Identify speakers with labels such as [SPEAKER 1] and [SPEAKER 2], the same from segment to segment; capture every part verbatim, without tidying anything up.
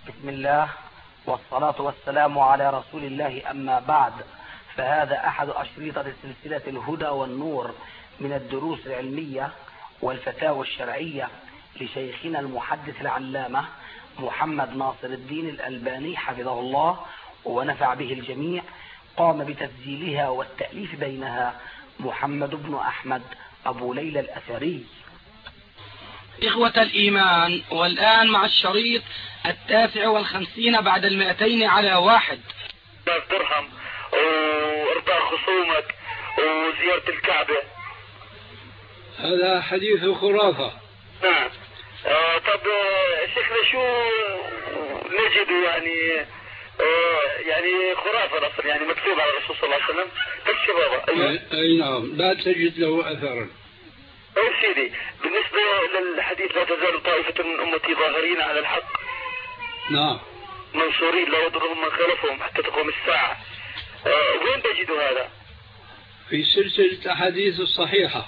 [SPEAKER 1] بسم الله والصلاة والسلام على رسول الله، أما بعد، فهذا أحد أشرطة سلسلة الهدى والنور من الدروس العلمية والفتاوى الشرعية لشيخنا المحدث العلامة محمد ناصر الدين الألباني حفظه الله ونفع به الجميع. قام بتسجيلها والتأليف بينها محمد بن أحمد أبو ليلى الأثري.
[SPEAKER 2] إخوة الإيمان، والآن مع الشريط التاسع والخمسين بعد المئتين على واحد.
[SPEAKER 3] درهم وارضاء خصومك وزيارة الكعبة،
[SPEAKER 4] هذا حديث خرافة.
[SPEAKER 3] نعم. آه طب شيخنا شو نجد يعني آه يعني خرافة أصلا، يعني مكتوب على الرسول صلى الله عليه وسلم بالشبابة. أيوة.
[SPEAKER 4] أي نعم، لا تجد له أثرا.
[SPEAKER 3] أي سيدي، بالنسبة للحديث لا تزال طائفة من أمتي ظاهرين على الحق
[SPEAKER 4] نعم
[SPEAKER 3] منصورين لا يضرهم من خلفهم حتى تقوم الساعة، آه وين تجدوا هذا؟
[SPEAKER 4] في سلسلة الأحاديث الصحيحة.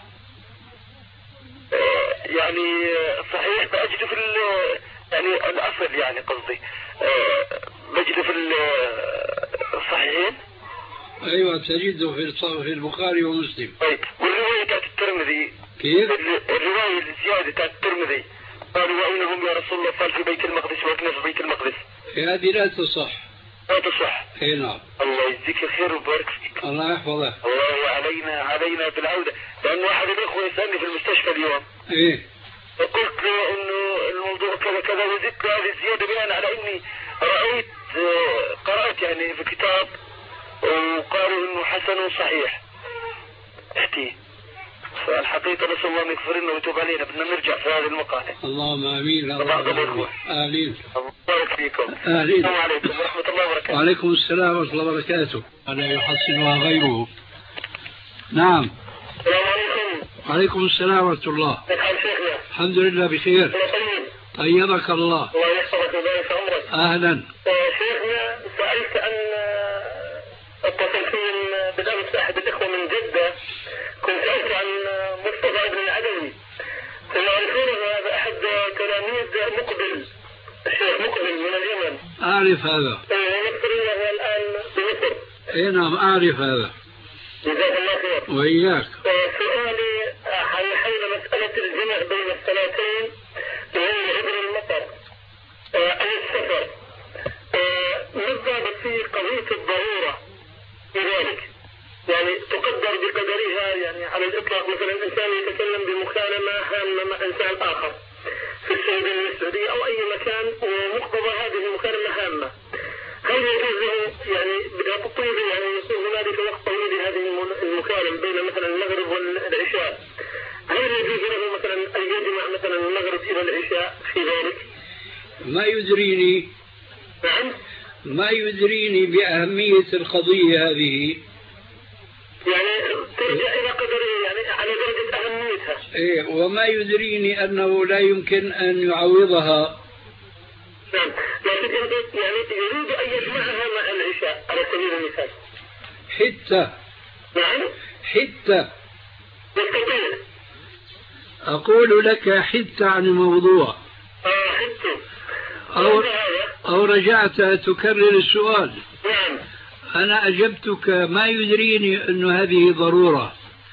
[SPEAKER 3] آه يعني صحيح بأجده في يعني الأصل، يعني قصدي آه بجده في الصحيحين.
[SPEAKER 4] أيوة تجده في البخاري ومسلم.
[SPEAKER 3] طيب، والرواية بتاعت الترمذي
[SPEAKER 4] كيف؟
[SPEAKER 3] الرواية الزيادة بتاعت الترمذي قالوا وأينهم يا رسول الله؟ قال في بيت المقدس وأكنا في بيت المقدس.
[SPEAKER 4] هذه لا تصح.
[SPEAKER 3] لا تصح.
[SPEAKER 4] اي نعم.
[SPEAKER 3] الله يجزيك الخير ويبارك فيك.
[SPEAKER 4] الله يحفظك.
[SPEAKER 3] الله علينا علينا بالعودة، لأن واحد الأخوة يسألني في المستشفى اليوم.
[SPEAKER 4] إيه.
[SPEAKER 3] فقلت له إنه الموضوع كذا كذا، وزدت هذه الزيادة بناء على إني رأيت قرأت يعني في كتاب وقالوا إنه حسن وصحيح. احكي. فالحقيقة نسأل الله أن يغفر لنا ويتوب علينا، بدنا نرجع في هذه المقالة.
[SPEAKER 4] اللهم آمين.
[SPEAKER 3] اللهم
[SPEAKER 4] آمين.
[SPEAKER 3] الله يبارك فيكم.
[SPEAKER 4] آمين.
[SPEAKER 3] السلام عليكم ورحمة الله وبركاته.
[SPEAKER 4] وعليكم السلام ورحمة الله وبركاته. ألا يحصلها غيره. نعم.
[SPEAKER 3] السلام عليكم.
[SPEAKER 4] وعليكم السلام ورحمة الله.
[SPEAKER 3] كيف حال شيخنا؟
[SPEAKER 4] الحمد لله بخير. طيبك الله.
[SPEAKER 3] الله يحفظك ويبارك عمرك.
[SPEAKER 4] أهلا.
[SPEAKER 3] شيخنا سألت عن اتصل فيه بالأمس أحد الإخوة من جدة، كنت سألت عن مصطفى ابن العدوي، ثم يعرفونه هذا أحد تلاميذ مقبل، الشيخ مقبل من اليمن.
[SPEAKER 4] أعرف هذا.
[SPEAKER 3] ومصري وهو الآن بمصر.
[SPEAKER 4] اي نعم أعرف هذا.
[SPEAKER 3] جزاك الله خير.
[SPEAKER 4] وإياك.
[SPEAKER 3] سؤالي حول مسألة الجمع بين الصلاتين وهي عبر المطر أو السفر، ما الضابط في قضية الضرورة في ذلك؟ يعني تقدر بقدرها، يعني على الإطلاق مثلا إنسان يتكلم بمكالمة هامة مع إنسان آخر في السعودية السعودية أو أي مكان، ومقتضى هذه المكالمة هامة، هل يجوز له يعني بدها تطيب يعني يكون هنالك وقت طويل لهذه المكالمة بين مثلا المغرب والعشاء، هل يجوز له مثلا أن يجمع مثلا المغرب إلى العشاء في ذلك؟
[SPEAKER 4] ما يدريني.
[SPEAKER 3] نعم.
[SPEAKER 4] ما يدريني بأهمية القضية هذه.
[SPEAKER 3] يعني ترجع إلى قدره، يعني على درجة أهميتها.
[SPEAKER 4] إيه، وما يدريني أنه لا يمكن أن يعوضها.
[SPEAKER 3] نعم، لكن يعني يريد أن يجمعها مع العشاء على سبيل المثال.
[SPEAKER 4] حتى.
[SPEAKER 3] نعم.
[SPEAKER 4] حتى.
[SPEAKER 3] يستطيع.
[SPEAKER 4] أقول لك حتى عن الموضوع.
[SPEAKER 3] آه حتى.
[SPEAKER 4] أو, أو رجعت تكرر السؤال.
[SPEAKER 3] نعم.
[SPEAKER 4] أنا أجبتك ما يدريني أن هذه ضرورة،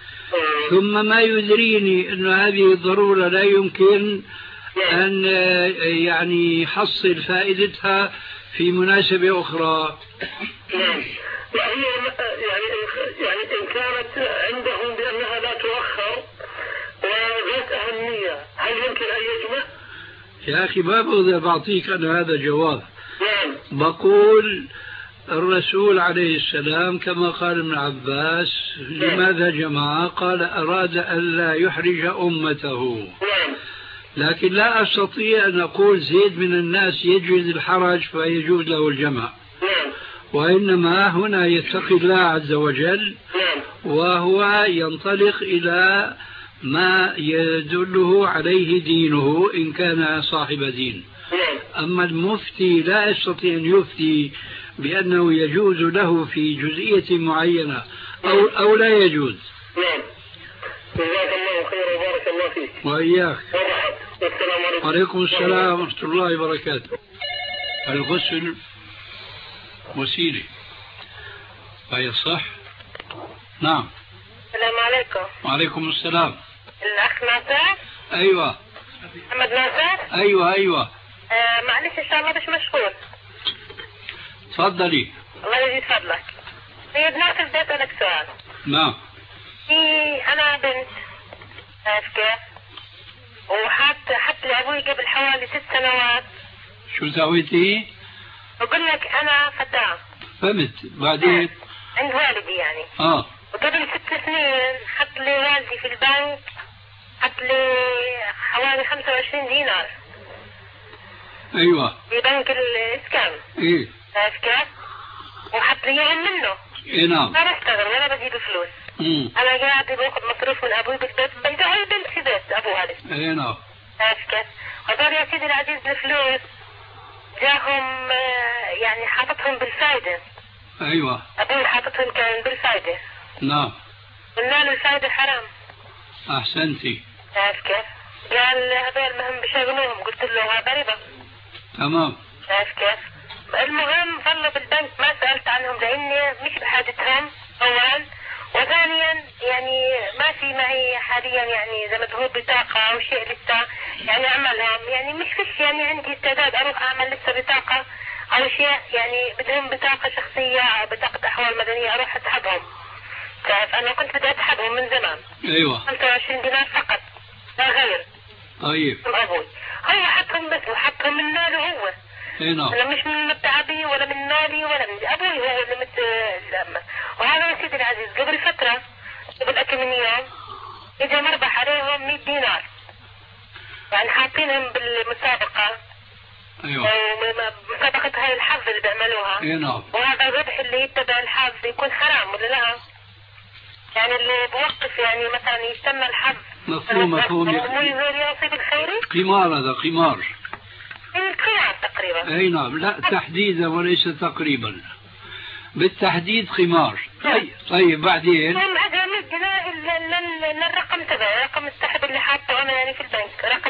[SPEAKER 4] ثم ما يدريني أن هذه الضرورة لا يمكن أن يعني يحصل فائدتها في مناسبة أخرى.
[SPEAKER 3] نعم. يعني يعني يعني إن كانت عندهم بأنها لا تؤخر وذات أهمية، هل يمكن أن يجمع؟
[SPEAKER 4] يا أخي ما بقدر بعطيك أنا هذا جواب.
[SPEAKER 3] نعم.
[SPEAKER 4] بقول الرسول عليه السلام كما قال ابن عباس لماذا جمع؟ قال أراد أن لا يحرج أمته.
[SPEAKER 3] نعم.
[SPEAKER 4] لكن لا أستطيع أن أقول زيد من الناس يجوز الحرج فيجوز له الجمع.
[SPEAKER 3] نعم.
[SPEAKER 4] وإنما هنا يتقي الله عز وجل.
[SPEAKER 3] نعم.
[SPEAKER 4] وهو ينطلق إلى ما يدله عليه دينه إن كان صاحب دين.
[SPEAKER 3] نعم.
[SPEAKER 4] أما المفتي لا يستطيع أن يفتي بأنه يجوز له في جزئية معينة أو, أو لا يجوز.
[SPEAKER 3] نعم. جزاك الله خير وبارك الله فيك.
[SPEAKER 4] وإياك.
[SPEAKER 3] والسلام عليكم.
[SPEAKER 4] وعليكم السلام ورحمة الله وبركاته. الغسل وسيلة فيصح. نعم.
[SPEAKER 3] السلام عليكم.
[SPEAKER 4] وعليكم السلام.
[SPEAKER 3] الأخ ناصر؟
[SPEAKER 4] أيوة.
[SPEAKER 3] محمد ناصر؟
[SPEAKER 4] أيوة أيوة.
[SPEAKER 3] آه معلش إن شاء الله مش مشغول.
[SPEAKER 4] تفضلي.
[SPEAKER 3] الله يزيد فضلك. سيد ناصر بدي أسألك سؤال.
[SPEAKER 4] نعم.
[SPEAKER 3] في أنا بنت عارف كيف؟ وحط حط لأبوي قبل حوالي ست سنوات.
[SPEAKER 4] شو سويتي؟
[SPEAKER 3] بقول لك أنا فتاة.
[SPEAKER 4] فهمت. بعدين؟
[SPEAKER 3] عند والدي يعني.
[SPEAKER 4] اه.
[SPEAKER 3] وقبل ست سنين حط لي والدي في البنك حط لي حوالي خمسة وعشرين دينار.
[SPEAKER 4] ايوه.
[SPEAKER 3] في بنك الاسكان.
[SPEAKER 4] ايه.
[SPEAKER 3] عارف كيف؟ وحط لي اياهم منه.
[SPEAKER 4] ايه نعم.
[SPEAKER 3] ما بشتغل ولا بجيب فلوس.
[SPEAKER 4] امم.
[SPEAKER 3] انا قاعدة باخذ مصروف من ابوي بالبيت بنقعد البنت في بيت ابوها لسه.
[SPEAKER 4] ايه نعم.
[SPEAKER 3] عارف كيف؟ هذول يا سيدي العزيز الفلوس جاهم يعني حاططهم بالفايدة.
[SPEAKER 4] ايوه.
[SPEAKER 3] ابوي حاططهم كان بالفايدة.
[SPEAKER 4] نعم.
[SPEAKER 3] قلنا له الفايدة حرام.
[SPEAKER 4] احسنتي.
[SPEAKER 3] عارف كيف؟ قال هذول مهم بشغلوهم قلت له هذا ربا.
[SPEAKER 4] تمام.
[SPEAKER 3] عارف كيف؟ المهم ظلوا بالبنك ما سألت عنهم لاني مش بحاجتهم اولا، وثانيا يعني ما في معي حاليا يعني زي ما تقول بطاقة او شيء لسه يعني اعملهم، يعني مش فيش يعني عندي استعداد اروح اعمل لسه بطاقة او شيء يعني بدهم بطاقة شخصية بطاقة احوال مدنية اروح اسحبهم. تعرف انا كنت بدي اسحبهم من زمان.
[SPEAKER 4] ايوه.
[SPEAKER 3] خمسة وعشرين دينار فقط لا غير.
[SPEAKER 4] طيب.
[SPEAKER 3] من ابوي هو حطهم بس وحطهم من ماله هو.
[SPEAKER 4] اي نعم.
[SPEAKER 3] انا مش من متعبي ولا من مالي ولا من ابوي هو اللي مت الامه. وهذا يا سيدي العزيز قبل فتره قبل اكثر من يوم اجى مربح عليهم مية دينار يعني حاطينهم بالمسابقه.
[SPEAKER 4] ايوه.
[SPEAKER 3] مسابقه هاي الحظ اللي بيعملوها.
[SPEAKER 4] اي نعم.
[SPEAKER 3] وهذا الربح اللي يتبع الحظ يكون حرام ولا لا؟ يعني اللي بوقف يعني مثلا يستنى الحظ
[SPEAKER 4] مفهوم مفهوم.
[SPEAKER 3] مو يصيب الخيري؟
[SPEAKER 4] قمار هذا قمار.
[SPEAKER 3] القمار تقريبا.
[SPEAKER 4] اي نعم. لا تحديدا وليس تقريبا، بالتحديد قمار. طيب طيب بعدين
[SPEAKER 3] هم اجى مدنا الرقم تبعي رقم السحب اللي حاطه انا يعني في البنك رقم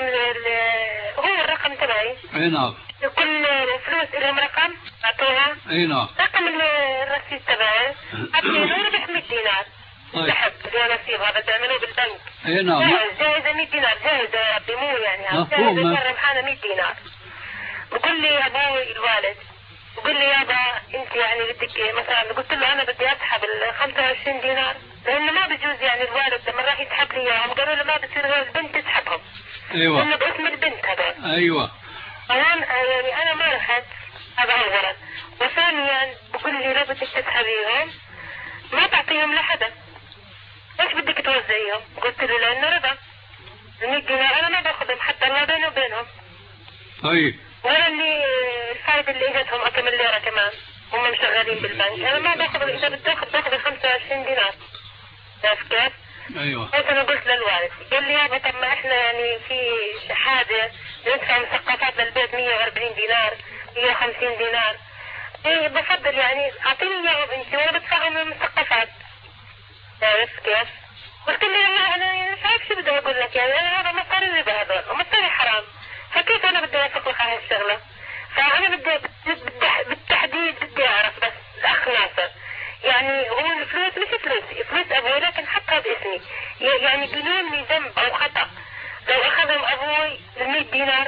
[SPEAKER 3] هو الرقم تبعي.
[SPEAKER 4] اي نعم.
[SPEAKER 3] كل فلوس لهم رقم اعطوها.
[SPEAKER 4] اي نعم.
[SPEAKER 3] رقم الرصيد تبعي اعطيني ربح مية دينار. سحب اللي نصيب هذا بيعملوه بالبنك.
[SPEAKER 4] اي نعم.
[SPEAKER 3] جاهز جاهزه مية دينار جاهزه يا ربي مو يعني
[SPEAKER 4] مفهوم.
[SPEAKER 3] جاهزه ربحانه مية دينار. بقول لي يا ابوي الوالد بقول لي يابا انت يعني بدك مثلا قلت له انا بدي اسحب ال خمسة وعشرين دينار لانه ما بجوز يعني الوالد لما راح يسحب لي اياهم قالوا له ما بصير غير البنت تسحبهم.
[SPEAKER 4] ايوه.
[SPEAKER 3] لانه باسم البنت هذا.
[SPEAKER 4] ايوه.
[SPEAKER 3] الان يعني انا ما رحت هذا اولا، وثانيا بقول لي لو بدك تسحبيهم ما تعطيهم لحدا ايش بدك توزعيهم؟ قلت له لانه ربا ال مية دينار انا ما باخذهم حتى الله بيني وبينهم.
[SPEAKER 4] طيب.
[SPEAKER 3] ولا اللي الفائدة اللي اجتهم اكم الليرة كمان هم مشغلين بالبنك انا ما باخذ اذا بتاخذ باخذ خمسة وعشرين دينار. عارف كيف؟
[SPEAKER 4] ايوه.
[SPEAKER 3] بس انا قلت للوالد قال لي يابا طب ما احنا يعني في حاجة ندفع مثقفات للبيت مية واربعين دينار مية وخمسين دينار. ايه بفضل يعني اعطيني اياهم انت وانا بدفعهم المثقفات. عارف كيف؟ قلت له والله انا مش عارف شو بدي اقول لك يعني انا هذا مصاري ربا هذول ومصاري حرام فكيف انا بدي اوافق لك على هالشغله؟ فانا بدي بالتحديد بدي اعرف بس الاخ ناصر يعني هو الفلوس مش فلوسي فلوس ابوي لكن حطها باسمي يعني بدون لي ذنب او خطا لو اخذهم ابوي ال مية دينار.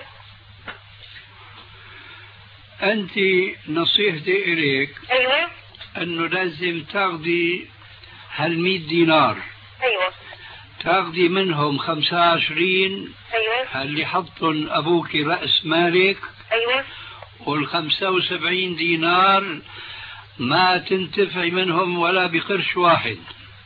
[SPEAKER 4] انت نصيحتي اليك
[SPEAKER 3] ايوه
[SPEAKER 4] انه لازم تاخذي هال مية دينار.
[SPEAKER 3] ايوه.
[SPEAKER 4] تاخذي منهم خمسة وعشرين.
[SPEAKER 3] ايوه.
[SPEAKER 4] اللي حطهم ابوك راس مالك.
[SPEAKER 3] ايوه.
[SPEAKER 4] والخمسة وسبعين دينار ما تنتفعي منهم ولا بقرش واحد،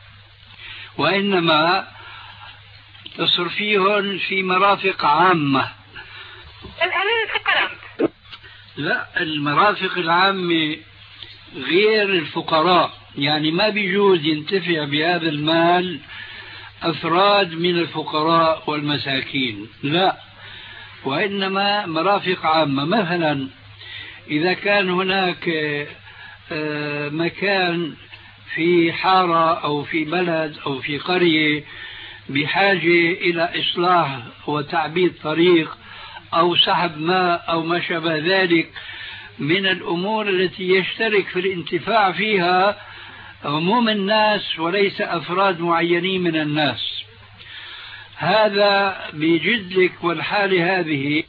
[SPEAKER 4] وإنما تصرفيهم في مرافق عامة.
[SPEAKER 3] الأمين الفقراء.
[SPEAKER 4] لا المرافق العامة غير الفقراء، يعني ما بيجوز ينتفع بهذا المال أفراد من الفقراء والمساكين، لا، وإنما مرافق عامة. مثلا إذا كان هناك مكان في حارة أو في بلد أو في قرية بحاجة إلى إصلاح وتعبيد طريق أو سحب ماء أو ما شابه ذلك من الأمور التي يشترك في الانتفاع فيها عموم الناس وليس أفراد معينين من الناس. هذا بجدك والحالة هذه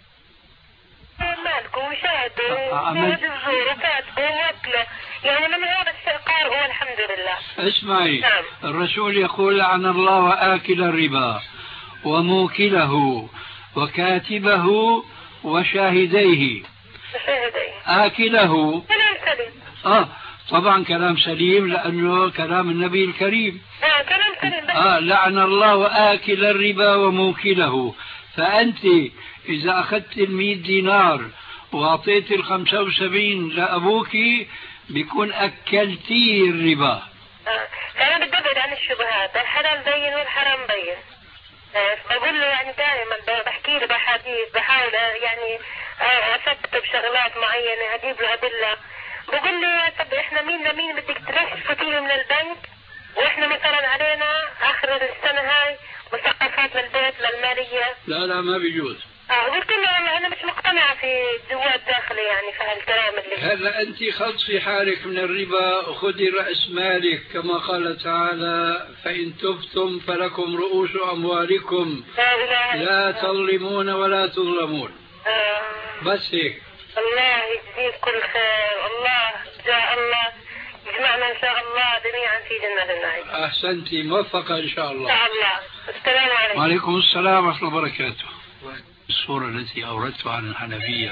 [SPEAKER 3] مالكم وشاهدوا وشاهد الزور وكاتبوا وأكله، يعني من هذا الشيء قارئوا والحمد لله.
[SPEAKER 4] اسمعي،
[SPEAKER 3] نعم.
[SPEAKER 4] الرسول يقول لعن الله آكل الربا وموكله وكاتبه وشاهديه.
[SPEAKER 3] وشاهديه
[SPEAKER 4] آكله
[SPEAKER 3] كلام سليم.
[SPEAKER 4] آه طبعا كلام سليم لأنه كلام النبي الكريم.
[SPEAKER 3] آه كلام سليم.
[SPEAKER 4] آه لعن الله آكل الربا وموكله. فأنت إذا أخذت المئة دينار وأعطيت الخمسة وسبعين لأبوك بيكون أكلتي الربا.
[SPEAKER 3] آه. فأنا بدي أبعد عن الشبهات، الحلال بين والحرام بين. آه. بقول له يعني دائما بحكي له بحديث، بحاول يعني أثبت بشغلات معينة، أجيب له أدلة. بقول لي طب إحنا مين لمين بدك ترشفتيه من البنك، وإحنا مثلا علينا آخر السنة هاي مسقفات للبيت للمالية.
[SPEAKER 4] لا لا ما بيجوز.
[SPEAKER 3] اه قلت له أنا مش مقتنعة في جوات داخلي يعني في هالكلام اللي
[SPEAKER 4] هلا أنت خلصي حالك من الربا وخذي رأس مالك كما قال تعالى فإن تبتم فلكم رؤوس أموالكم لا, لا تظلمون ولا تظلمون.
[SPEAKER 3] آه.
[SPEAKER 4] بس هيك.
[SPEAKER 3] الله يجزيك كل خير، الله جاء الله يجمعنا إن شاء الله جميعا في جنة النعيم.
[SPEAKER 4] أحسنتي، موفقة إن شاء الله.
[SPEAKER 3] إن شاء الله. السلام عليكم.
[SPEAKER 4] وعليكم السلام ورحمة الله وبركاته. الصورة التي أوردتها عن الحنفية.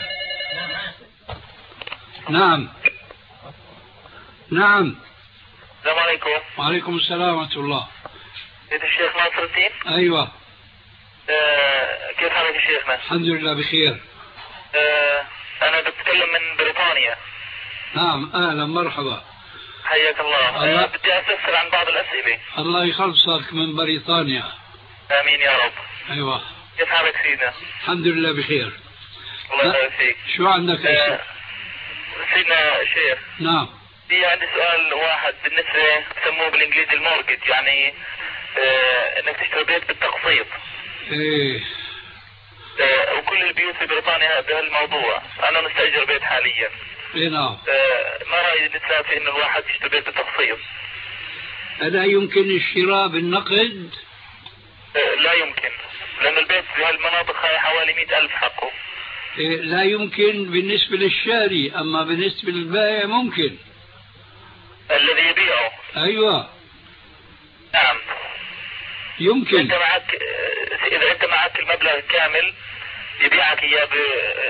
[SPEAKER 4] نعم نعم.
[SPEAKER 3] السلام عليكم.
[SPEAKER 4] وعليكم السلام ورحمة الله.
[SPEAKER 3] سيد الشيخ ناصر الدين.
[SPEAKER 4] أيوة.
[SPEAKER 3] آه كيف حالك يا شيخنا؟
[SPEAKER 4] الحمد لله بخير.
[SPEAKER 3] آه أنا بتكلم من بريطانيا.
[SPEAKER 4] نعم أهلا مرحبا.
[SPEAKER 3] حياك الله.
[SPEAKER 4] الله.
[SPEAKER 3] آه بدي أستفسر عن بعض الأسئلة.
[SPEAKER 4] الله يخلصك من بريطانيا.
[SPEAKER 3] آمين يا رب.
[SPEAKER 4] أيوة.
[SPEAKER 3] كيف حالك سيدنا؟
[SPEAKER 4] الحمد لله بخير.
[SPEAKER 3] الله يبارك فيك.
[SPEAKER 4] شو عندك يا
[SPEAKER 3] آه سيدنا شيخ.
[SPEAKER 4] نعم.
[SPEAKER 3] في عندي سؤال واحد بالنسبة بسموه بالإنجليزي المورجج، يعني آه إنك تشتري بيت بالتقسيط.
[SPEAKER 4] إيه.
[SPEAKER 3] آه وكل البيوت في بريطانيا بهالموضوع. أنا مستأجر بيت حاليا.
[SPEAKER 4] إيه نعم.
[SPEAKER 3] آه ما رأي الإسلام في إنه الواحد يشتري بيت بالتقسيط؟
[SPEAKER 4] ألا يمكن الشراء بالنقد؟
[SPEAKER 3] آه لا يمكن، لأن البيت في هالمناطق هاي حوالي مئة ألف حقه.
[SPEAKER 4] إيه لا يمكن بالنسبة للشاري، أما بالنسبة للبائع ممكن.
[SPEAKER 3] الذي يبيعه.
[SPEAKER 4] أيوة.
[SPEAKER 3] نعم.
[SPEAKER 4] يمكن.
[SPEAKER 3] أنت معك إذا أنت معك المبلغ كامل يبيعك إياه ب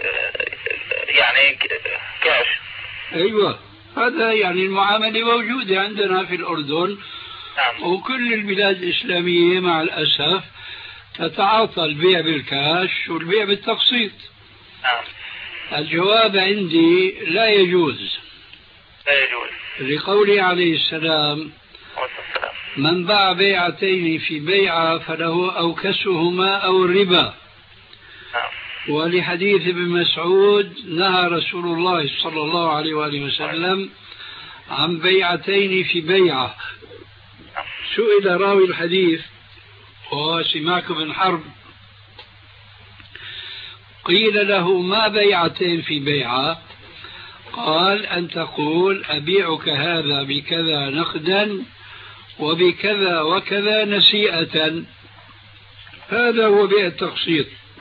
[SPEAKER 3] يعني كاش.
[SPEAKER 4] أيوة هذا يعني المعاملة موجودة عندنا في الأردن.
[SPEAKER 3] نعم.
[SPEAKER 4] وكل البلاد الإسلامية مع الأسف تتعاطى البيع بالكاش والبيع بالتقسيط.
[SPEAKER 3] نعم.
[SPEAKER 4] الجواب عندي لا يجوز.
[SPEAKER 3] لا يجوز.
[SPEAKER 4] لقوله عليه السلام
[SPEAKER 3] والسلام.
[SPEAKER 4] من باع بيعتين في بيعة فله أوكسهما أو الربا.
[SPEAKER 3] نعم.
[SPEAKER 4] ولحديث ابن مسعود نهى رسول الله صلى الله عليه وآله وسلم عن بيعتين في بيعة. سئل راوي الحديث وهو سماك بن حرب قيل له ما بيعتين في بيعة؟ قال أن تقول أبيعك هذا بكذا نقدا وبكذا وكذا نسيئة. هذا هو بيع التقسيط.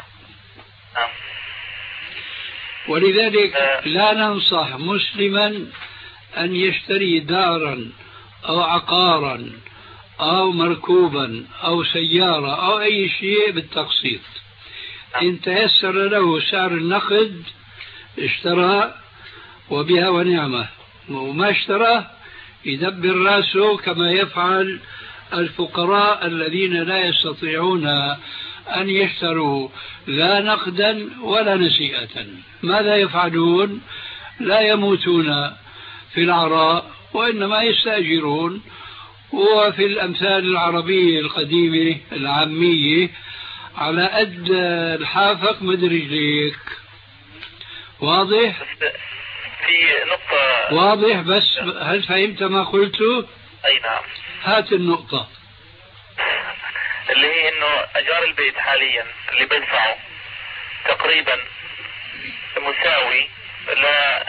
[SPEAKER 4] ولذلك لا ننصح مسلما أن يشتري دارا أو عقارا أو مركوبا أو سيارة أو أي شيء بالتقسيط. إن تيسر له سعر النقد اشترى وبها ونعمة، وما اشترى يدبر راسه كما يفعل الفقراء الذين لا يستطيعون أن يشتروا لا نقدا ولا نسيئة. ماذا يفعلون؟ لا يموتون في العراء وإنما يستأجرون. وفي الأمثال العربية القديمة العامية على قد الحافك مد رجليك. واضح؟
[SPEAKER 3] في نقطة
[SPEAKER 4] واضح بس هل فهمت ما قلته؟
[SPEAKER 3] أي نعم.
[SPEAKER 4] هات النقطة
[SPEAKER 3] اللي هي إنه أجار البيت حاليا اللي بدفعه تقريبا مساوي لا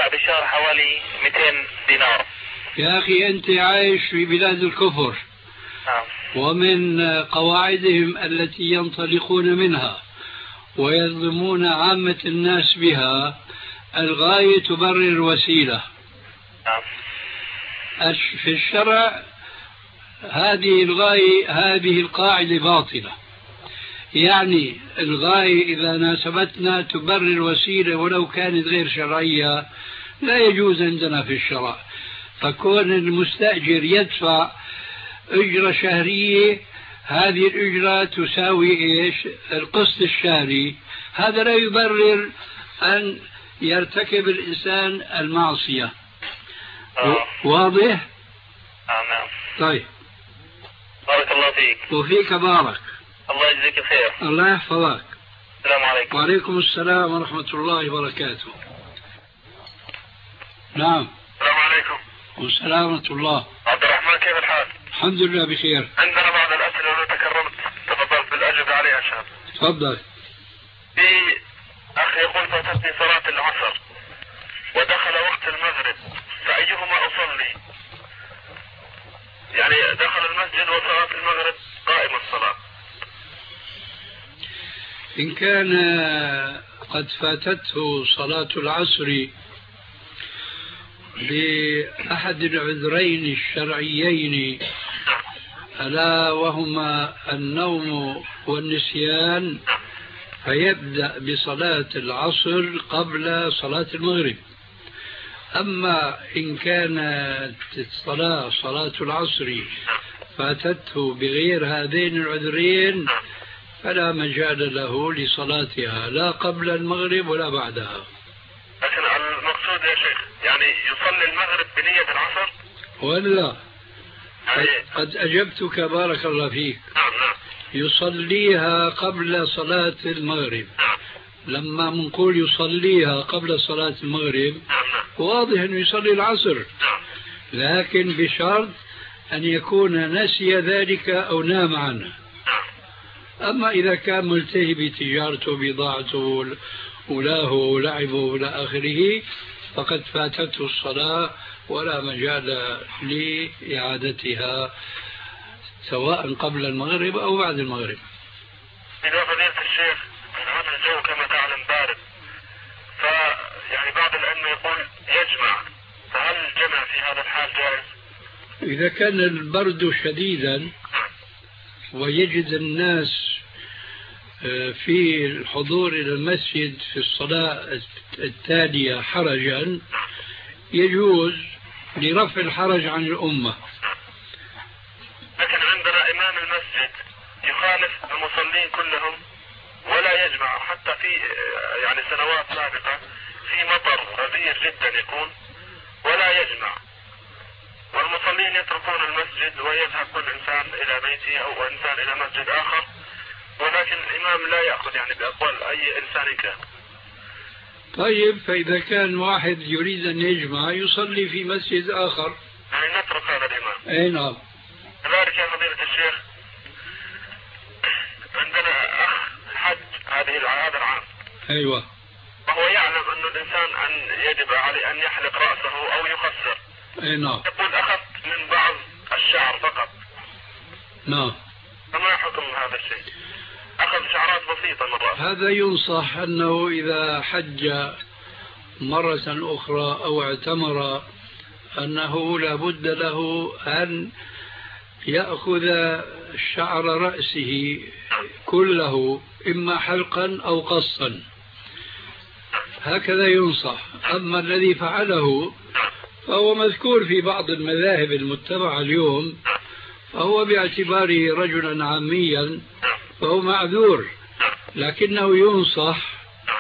[SPEAKER 3] يدفع بالشهر حوالي مئتين دينار.
[SPEAKER 4] يا أخي أنت عايش في بلاد الكفر.
[SPEAKER 3] نعم.
[SPEAKER 4] ومن قواعدهم التي ينطلقون منها ويظلمون عامة الناس بها الغاية تبرر الوسيلة.
[SPEAKER 3] نعم.
[SPEAKER 4] في الشرع هذه الغاية هذه القاعدة باطلة. يعني الغاية إذا ناسبتنا تبرر الوسيلة ولو كانت غير شرعية لا يجوز عندنا في الشرع. فكون المستأجر يدفع أجرة شهرية هذه الأجرة تساوي إيش؟ القسط الشهري، هذا لا يبرر أن يرتكب الإنسان المعصية.
[SPEAKER 3] آه.
[SPEAKER 4] واضح؟
[SPEAKER 3] آه نعم.
[SPEAKER 4] طيب
[SPEAKER 3] بارك الله فيك.
[SPEAKER 4] وفيك بارك.
[SPEAKER 3] الله يجزيك الخير.
[SPEAKER 4] الله يحفظك.
[SPEAKER 3] السلام عليكم.
[SPEAKER 4] وعليكم السلام ورحمة الله وبركاته. نعم.
[SPEAKER 3] السلام عليكم.
[SPEAKER 4] والسلام ورحمة الله.
[SPEAKER 3] عبد الرحمن كيف الحال؟
[SPEAKER 4] الحمد لله بخير.
[SPEAKER 3] عندنا بعض الأسئلة ولو تكرمت تفضلت بالأجوبة عليها إن شاء الله.
[SPEAKER 4] تفضل.
[SPEAKER 3] في أخ يقول فاتتني صلاة العصر ودخل وقت المغرب فأيهما أصلي؟ يعني دخل المسجد وصلاة المغرب قائم الصلاة.
[SPEAKER 4] إن كان قد فاتته صلاة العصر بأحد العذرين الشرعيين ألا وهما النوم والنسيان فيبدأ بصلاة العصر قبل صلاة المغرب. أما إن كانت الصلاة صلاة العصر فاتته بغير هذين العذرين فلا مجال له لصلاتها لا قبل المغرب ولا بعدها.
[SPEAKER 3] لكن المقصود يا شيخ يعني يصلي المغرب بنية العصر
[SPEAKER 4] ولا
[SPEAKER 3] يعني
[SPEAKER 4] قد أجبتك بارك الله فيك.
[SPEAKER 3] نعم نعم.
[SPEAKER 4] يصليها قبل صلاة المغرب.
[SPEAKER 3] نعم.
[SPEAKER 4] لما منقول يصليها قبل صلاة المغرب
[SPEAKER 3] نعم نعم.
[SPEAKER 4] واضح أنه يصلي العصر،
[SPEAKER 3] نعم.
[SPEAKER 4] لكن بشرط أن يكون نسي ذلك أو نام عنه. أما إذا كان ملتهي بتجارته بضاعته ولاه ولعبه إلى آخره فقد فاتته الصلاة ولا مجال لإعادتها سواء قبل المغرب أو بعد المغرب.
[SPEAKER 3] إذا فضيلة الشيخ هذا الجو كما تعلم بارد، فيعني بعض العلم يقول يجمع، فهل الجمع في هذا الحال جائز؟
[SPEAKER 4] إذا كان البرد شديدا ويجد الناس في الحضور إلى المسجد في الصلاة التالية حرجا يجوز لرفع الحرج عن الأمة.
[SPEAKER 3] لكن عندنا إمام المسجد يخالف المصلين كلهم ولا يجمع، حتى في يعني سنوات سابقة في مطر غزير جدا يكون ولا يجمع، والمصلين يتركون المسجد ويذهب كل إنسان إلى بيته أو إنسان إلى مسجد آخر، ولكن الإمام لا يأخذ يعني بأقوال أي إنسان كان.
[SPEAKER 4] طيب فإذا كان واحد يريد أن يجمع يصلي في مسجد آخر
[SPEAKER 3] يعني نترك هذا الإمام.
[SPEAKER 4] أي نعم.
[SPEAKER 3] كذلك يا فضيلة الشيخ عندنا أخ حج هذه هذا العام.
[SPEAKER 4] أيوة.
[SPEAKER 3] وهو يعلم أن الإنسان أن يجب عليه أن يحلق رأسه أو يقصر.
[SPEAKER 4] أي نعم.
[SPEAKER 3] يقول أخذت من بعض الشعر فقط.
[SPEAKER 4] نعم.
[SPEAKER 3] فما حكم هذا الشيء؟ أخذ شعرات بسيطة من رأسه.
[SPEAKER 4] هذا ينصح أنه إذا حج مرة أخرى أو اعتمر أنه لا بد له أن يأخذ شعر رأسه كله إما حلقا أو قصا، هكذا ينصح. أما الذي فعله فهو مذكور في بعض المذاهب المتبعة اليوم، فهو باعتباره رجلا عاميا فهو معذور، لكنه ينصح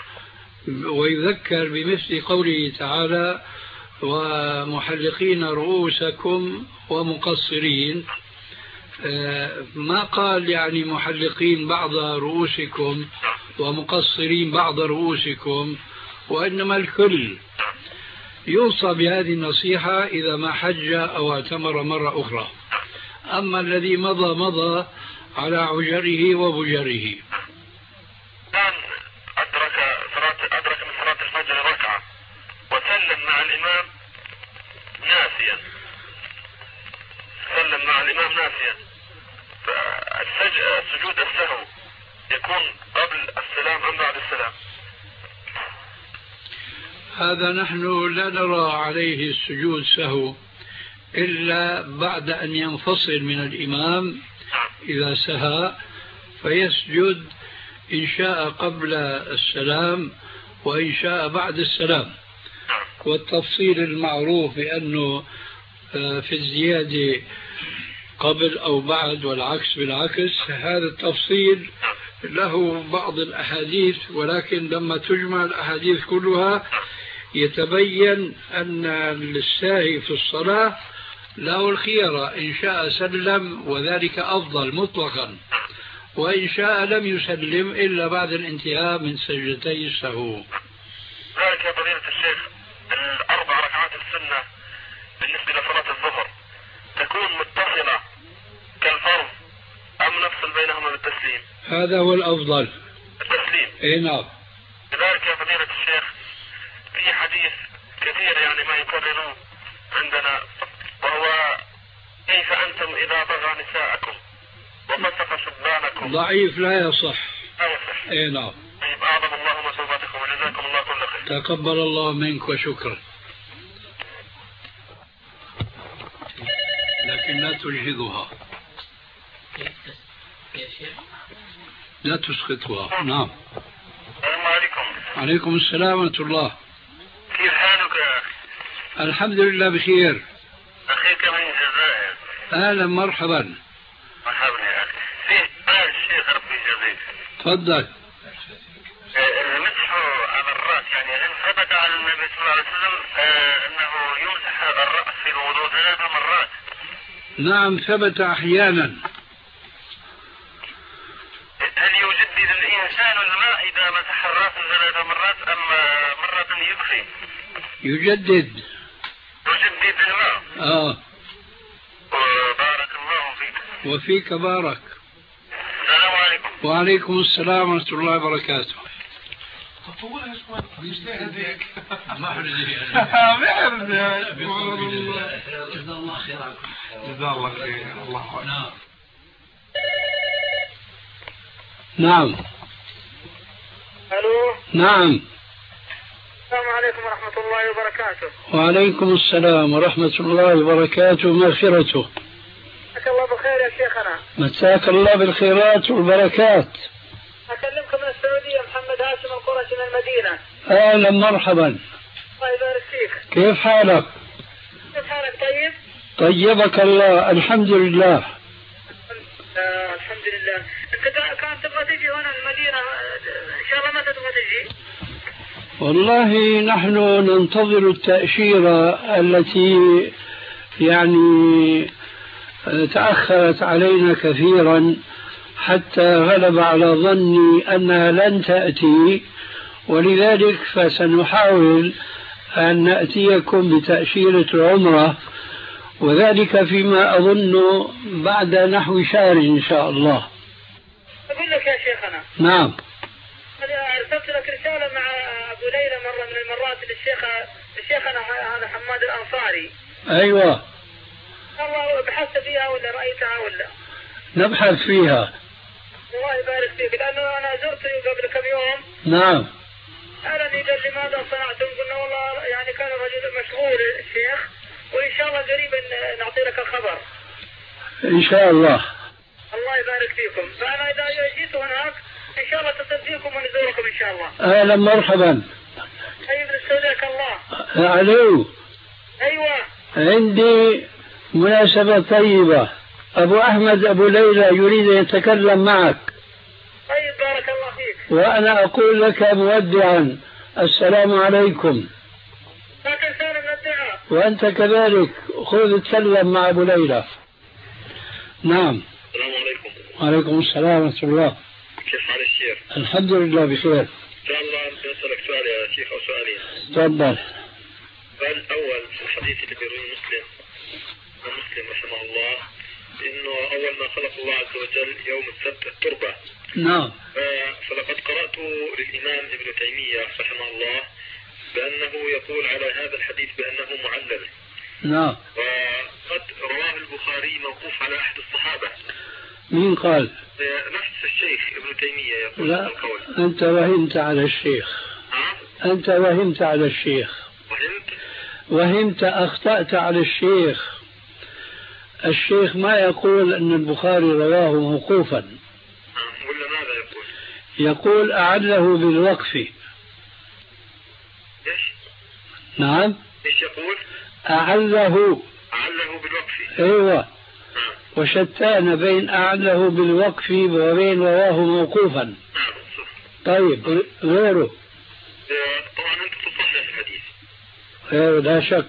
[SPEAKER 4] ويذكر بمثل قوله تعالى ومحلقين رؤوسكم ومقصرين. ما قال يعني محلقين بعض رؤوسكم ومقصرين بعض رؤوسكم، وإنما الكل. يوصى بهذه النصيحة إذا ما حج أو اعتمر مرة أخرى. أما الذي مضى مضى على عجره وبجره.
[SPEAKER 3] الآن أدرك صلاة أدرك من صلاة الفجر ركعة وسلم مع السلام أم بعد السلام؟
[SPEAKER 4] هذا نحن لا نرى عليه السجود سهو إلا بعد أن ينفصل من الإمام إذا سهى، فيسجد إن شاء قبل السلام وإن شاء بعد السلام. والتفصيل المعروف بأنه في الزيادة قبل أو بعد والعكس بالعكس، هذا التفصيل له بعض الأحاديث، ولكن لما تجمع الأحاديث كلها يتبين أن الساهي في الصلاة له الخيرة، إن شاء سلم وذلك أفضل مطلقا، وإن شاء لم يسلم إلا بعد الانتهاء من سجدتي السهو.
[SPEAKER 3] ذلك يا فضيلة الشيخ الأربع ركعات السنة بالنسبة لصلاة الظهر تكون متصلة كالفرض أم نفصل بينهما بالتسليم؟
[SPEAKER 4] هذا هو الأفضل،
[SPEAKER 3] التسليم.
[SPEAKER 4] إيه نعم.
[SPEAKER 3] لذلك يا فضيلة الشيخ في حديث كثير يعني ما يكرروه عندنا، وهو كيف أنتم إذا بغى نساءكم وفسق شبانكم.
[SPEAKER 4] ضعيف لا يصح.
[SPEAKER 3] لا يصح.
[SPEAKER 4] إيه نعم.
[SPEAKER 3] طيب أعظم الله مثوباتكم وجزاكم الله كل خير.
[SPEAKER 4] تقبل الله منك وشكرا. لكن لا تجهضها، لا تسقطها. نعم.
[SPEAKER 3] السلام عليكم.
[SPEAKER 4] عليكم السلام ورحمة الله.
[SPEAKER 3] كيف حالك يا أخي؟
[SPEAKER 4] الحمد لله بخير.
[SPEAKER 3] أخيك من الجزائر.
[SPEAKER 4] أهلا مرحبا.
[SPEAKER 3] مرحبا يا أخي. فيه سؤال الشيخ ربي يجزيك.
[SPEAKER 4] تفضل.
[SPEAKER 3] المسح على الرأس، يعني هل ثبت عن النبي صلى الله عليه وسلم أنه يمسح الرأس في الوضوء ثلاث مرات؟
[SPEAKER 4] نعم ثبت أحيانا.
[SPEAKER 3] هل يجدد الإنسان الماء إذا مسح الرأس ثلاث مرات أم مرة يكفي؟
[SPEAKER 4] يجدد.
[SPEAKER 3] يجدد الماء.
[SPEAKER 4] آه.
[SPEAKER 3] بارك الله فيك.
[SPEAKER 4] وفيك بارك.
[SPEAKER 3] السلام عليكم.
[SPEAKER 4] وعليكم السلام ورحمة الله وبركاته.
[SPEAKER 5] طولها شوي بيجتهد هيك.
[SPEAKER 4] ما حرج
[SPEAKER 5] بيعرف
[SPEAKER 4] جزا الله خير عنكم.
[SPEAKER 5] جزا الله خير. الله
[SPEAKER 4] نعم. نعم.
[SPEAKER 3] ألو.
[SPEAKER 4] نعم.
[SPEAKER 3] السلام عليكم ورحمة الله وبركاته.
[SPEAKER 4] وعليكم السلام ورحمة الله وبركاته ومغفرته.
[SPEAKER 3] مساك الله بالخير يا شيخنا.
[SPEAKER 4] مساك الله بالخيرات والبركات.
[SPEAKER 3] أكلمكم من السعودية، محمد هاشم القرشي من المدينة.
[SPEAKER 4] أهلا مرحبا.
[SPEAKER 3] الله يبارك فيك.
[SPEAKER 4] كيف حالك؟
[SPEAKER 3] كيف حالك؟ طيب؟
[SPEAKER 4] طيبك الله الحمد لله.
[SPEAKER 3] آه الحمد لله. أنت كانت تبغى تجي هنا المدينة، إن شاء الله متى تبغى تجي؟
[SPEAKER 4] والله نحن ننتظر التأشيرة التي يعني تأخرت علينا كثيرا حتى غلب على ظني أنها لن تأتي، ولذلك فسنحاول أن نأتيكم بتأشيرة العمرة، وذلك فيما أظن بعد نحو شهر إن شاء الله.
[SPEAKER 3] أقول لك يا شيخنا.
[SPEAKER 4] نعم.
[SPEAKER 3] أرسلت لك رسالة مع أبو ليلى مرة من المرات للشيخ لشيخنا هذا حماد الأنصاري.
[SPEAKER 4] أيوة.
[SPEAKER 3] الله بحثت فيها ولا رأيتها ولا؟
[SPEAKER 4] نبحث فيها.
[SPEAKER 3] الله يبارك فيك، لأنه أنا زرته قبل كم يوم.
[SPEAKER 4] نعم.
[SPEAKER 3] أنا قال لماذا صنعتم؟ قلنا والله يعني كان الرجل مشغول الشيخ، وإن شاء الله قريبا نعطي لك الخبر.
[SPEAKER 4] إن شاء الله.
[SPEAKER 3] الله يبارك فيكم. فأنا إذا جيت هناك إن شاء الله اتصل فيكم ونزوركم إن شاء الله.
[SPEAKER 4] أهلا مرحبا.
[SPEAKER 3] طيب نستودعك الله.
[SPEAKER 4] ألو.
[SPEAKER 3] أيوة.
[SPEAKER 4] عندي مناسبة طيبة، أبو أحمد أبو ليلى يريد أن يتكلم معك.
[SPEAKER 3] طيب بارك الله فيك.
[SPEAKER 4] وأنا أقول لك مودعا السلام عليكم.
[SPEAKER 3] لا تنسانا من الدعاء.
[SPEAKER 4] وأنت كذلك خذ اتكلم مع أبو ليلى. نعم.
[SPEAKER 3] السلام عليكم.
[SPEAKER 4] وعليكم السلام ورحمة الله.
[SPEAKER 3] كيف حال الشيخ؟
[SPEAKER 4] الحمد لله بخير.
[SPEAKER 3] إن شاء الله بسألك سؤال يا شيخ أو سؤالين.
[SPEAKER 4] تفضل.
[SPEAKER 3] السؤال الأول في الحديث اللي بيرويه مسلم عن مسلم رحمه الله، إنه أول ما خلق الله عز وجل يوم السبت التربة.
[SPEAKER 4] نعم.
[SPEAKER 3] فلقد قرأت للإمام ابن تيمية رحمه الله بأنه يقول على هذا الحديث بأنه معلل.
[SPEAKER 4] نعم.
[SPEAKER 3] وقد رواه البخاري موقوف على أحد الصحابة.
[SPEAKER 4] مين قال؟
[SPEAKER 3] نفس الشيخ ابن تيمية يقول
[SPEAKER 4] لا
[SPEAKER 3] القول.
[SPEAKER 4] أنت وهمت على الشيخ.
[SPEAKER 3] ها؟
[SPEAKER 4] أنت وهمت على الشيخ.
[SPEAKER 3] وهمت؟
[SPEAKER 4] وهمت أخطأت على الشيخ. الشيخ ما يقول أن البخاري رواه موقوفا.
[SPEAKER 3] ولا ماذا يقول؟
[SPEAKER 4] يقول أعله بالوقف.
[SPEAKER 3] إيش؟
[SPEAKER 4] نعم.
[SPEAKER 3] إيش يقول؟
[SPEAKER 4] أعله.
[SPEAKER 3] أعله بالوقف.
[SPEAKER 4] أيوة. وشتان بين أعله بالوقف وبين رواه موقوفا. طيب غيره؟
[SPEAKER 3] طبعا أنت تصحح الحديث.
[SPEAKER 4] غيره لا شك.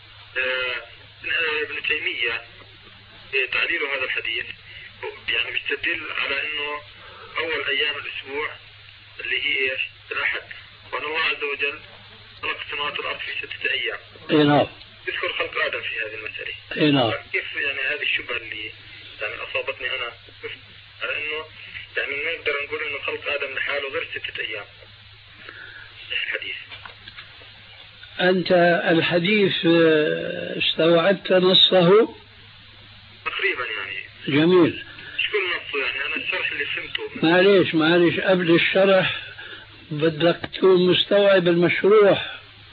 [SPEAKER 3] ابن تيمية تعليل هذا الحديث يعني بيستدل على أنه أول أيام الأسبوع اللي هي إيش؟ الأحد، وأن الله عز وجل خلق السماوات والأرض في ستة أيام.
[SPEAKER 4] إيه نعم.
[SPEAKER 3] يذكر خلق آدم في هذه المسألة.
[SPEAKER 4] إيه نعم.
[SPEAKER 3] كيف يعني هذه الشبهة اللي يعني أصابتني أنا على أنه يعني نقدر نقول أنه خلق آدم لحاله غير ستة أيام. الحديث.
[SPEAKER 4] أنت الحديث استوعبت نصه؟
[SPEAKER 3] تقريبا يعني.
[SPEAKER 4] جميل.
[SPEAKER 3] شو النص يعني؟ أنا الشرح اللي فهمته.
[SPEAKER 4] معليش معليش قبل الشرح بدك تكون مستوعب المشروح.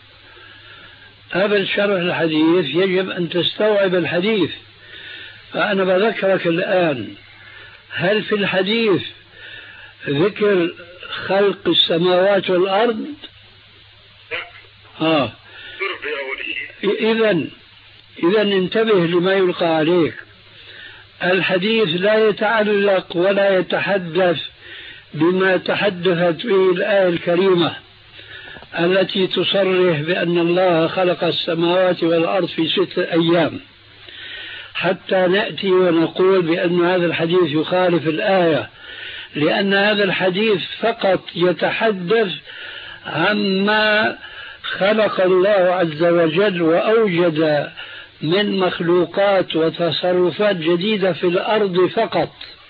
[SPEAKER 4] قبل شرح الحديث يجب أن تستوعب الحديث. فأنا بذكرك الآن، هل في الحديث ذكر خلق السماوات والأرض؟
[SPEAKER 3] لا.
[SPEAKER 4] آه.
[SPEAKER 3] أول
[SPEAKER 4] إذن إذن انتبه لما يلقى عليك. الحديث لا يتعلق ولا يتحدث بما تحدثت به الآية الكريمة التي تصرح بأن الله خلق السماوات والأرض في ستة أيام، حتى نأتي ونقول بأن هذا الحديث يخالف الآية، لأن هذا الحديث فقط يتحدث عما خلق الله عز وجل وأوجد من مخلوقات وتصرفات جديدة في الأرض فقط،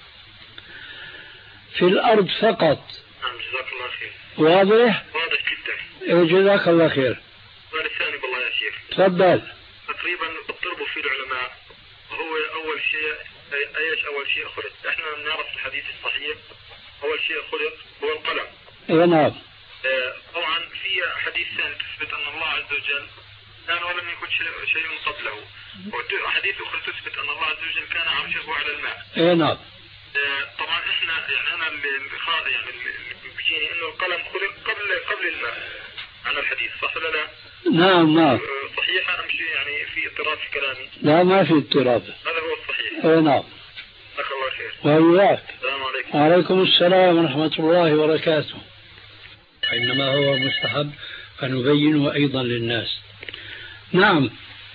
[SPEAKER 4] في الأرض فقط.
[SPEAKER 3] جزاك الله خير.
[SPEAKER 4] واضح؟
[SPEAKER 3] واضح جدا.
[SPEAKER 4] جزاك الله خير.
[SPEAKER 3] سؤال الثاني بالله يا شيخ.
[SPEAKER 4] تفضل.
[SPEAKER 3] تقريبا اضطربوا فيه العلماء، وهو أول شيء أيش أول شيء خلق؟ إحنا بنعرف الحديث الصحيح أول شيء خلق هو القلم.
[SPEAKER 4] إيه نعم.
[SPEAKER 3] طبعا في حديث ثاني تثبت أن الله عز وجل كان ولم يكن شيء قبله، وحديث أخرى تثبت أن الله عز وجل كان عرشه على الماء.
[SPEAKER 4] إيه نعم.
[SPEAKER 3] طبعا إحنا يعني أنا اللي يعني اللي بيجيني إنه القلم خلق قبل قبل الماء عن الحديث، صح ولا لا؟
[SPEAKER 4] نعم نعم.
[SPEAKER 3] صحيح أم شيء يعني في اضطراب في كلامي؟
[SPEAKER 4] لا ما في اضطراب.
[SPEAKER 3] هذا هو الصحيح.
[SPEAKER 4] إيه نعم.
[SPEAKER 3] جزاك الله خير.
[SPEAKER 4] وإياك.
[SPEAKER 3] السلام عليكم.
[SPEAKER 4] وعليكم السلام ورحمة الله وبركاته. إنما هو مستحب أن نبينه أيضا للناس. نعم.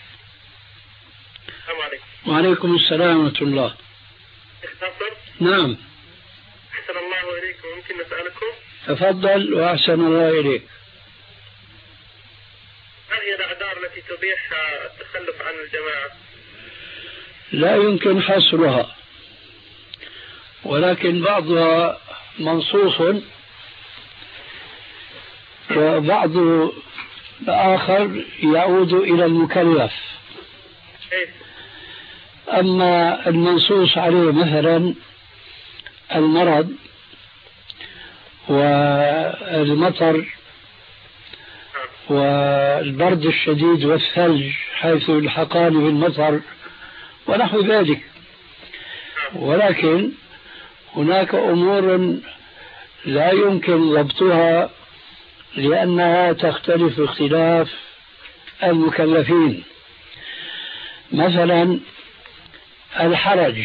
[SPEAKER 3] السلام عليكم.
[SPEAKER 4] وعليكم السلام ورحمة الله.
[SPEAKER 3] اختصر؟
[SPEAKER 4] نعم.
[SPEAKER 3] أحسن الله إليكم، ممكن نسألكم؟
[SPEAKER 4] تفضل وأحسن الله إليك.
[SPEAKER 3] ما هي الأعذار التي تبيح التخلف عن الجماعة؟
[SPEAKER 4] لا يمكن حصرها، ولكن بعضها منصوص وبعض الآخر يعود إلى المكلف. أما المنصوص عليه مثلا المرض والمطر والبرد الشديد والثلج حيث الحقان بالمطر ونحو ذلك، ولكن هناك أمور لا يمكن ضبطها لأنها تختلف اختلاف المكلفين. مثلا الحرج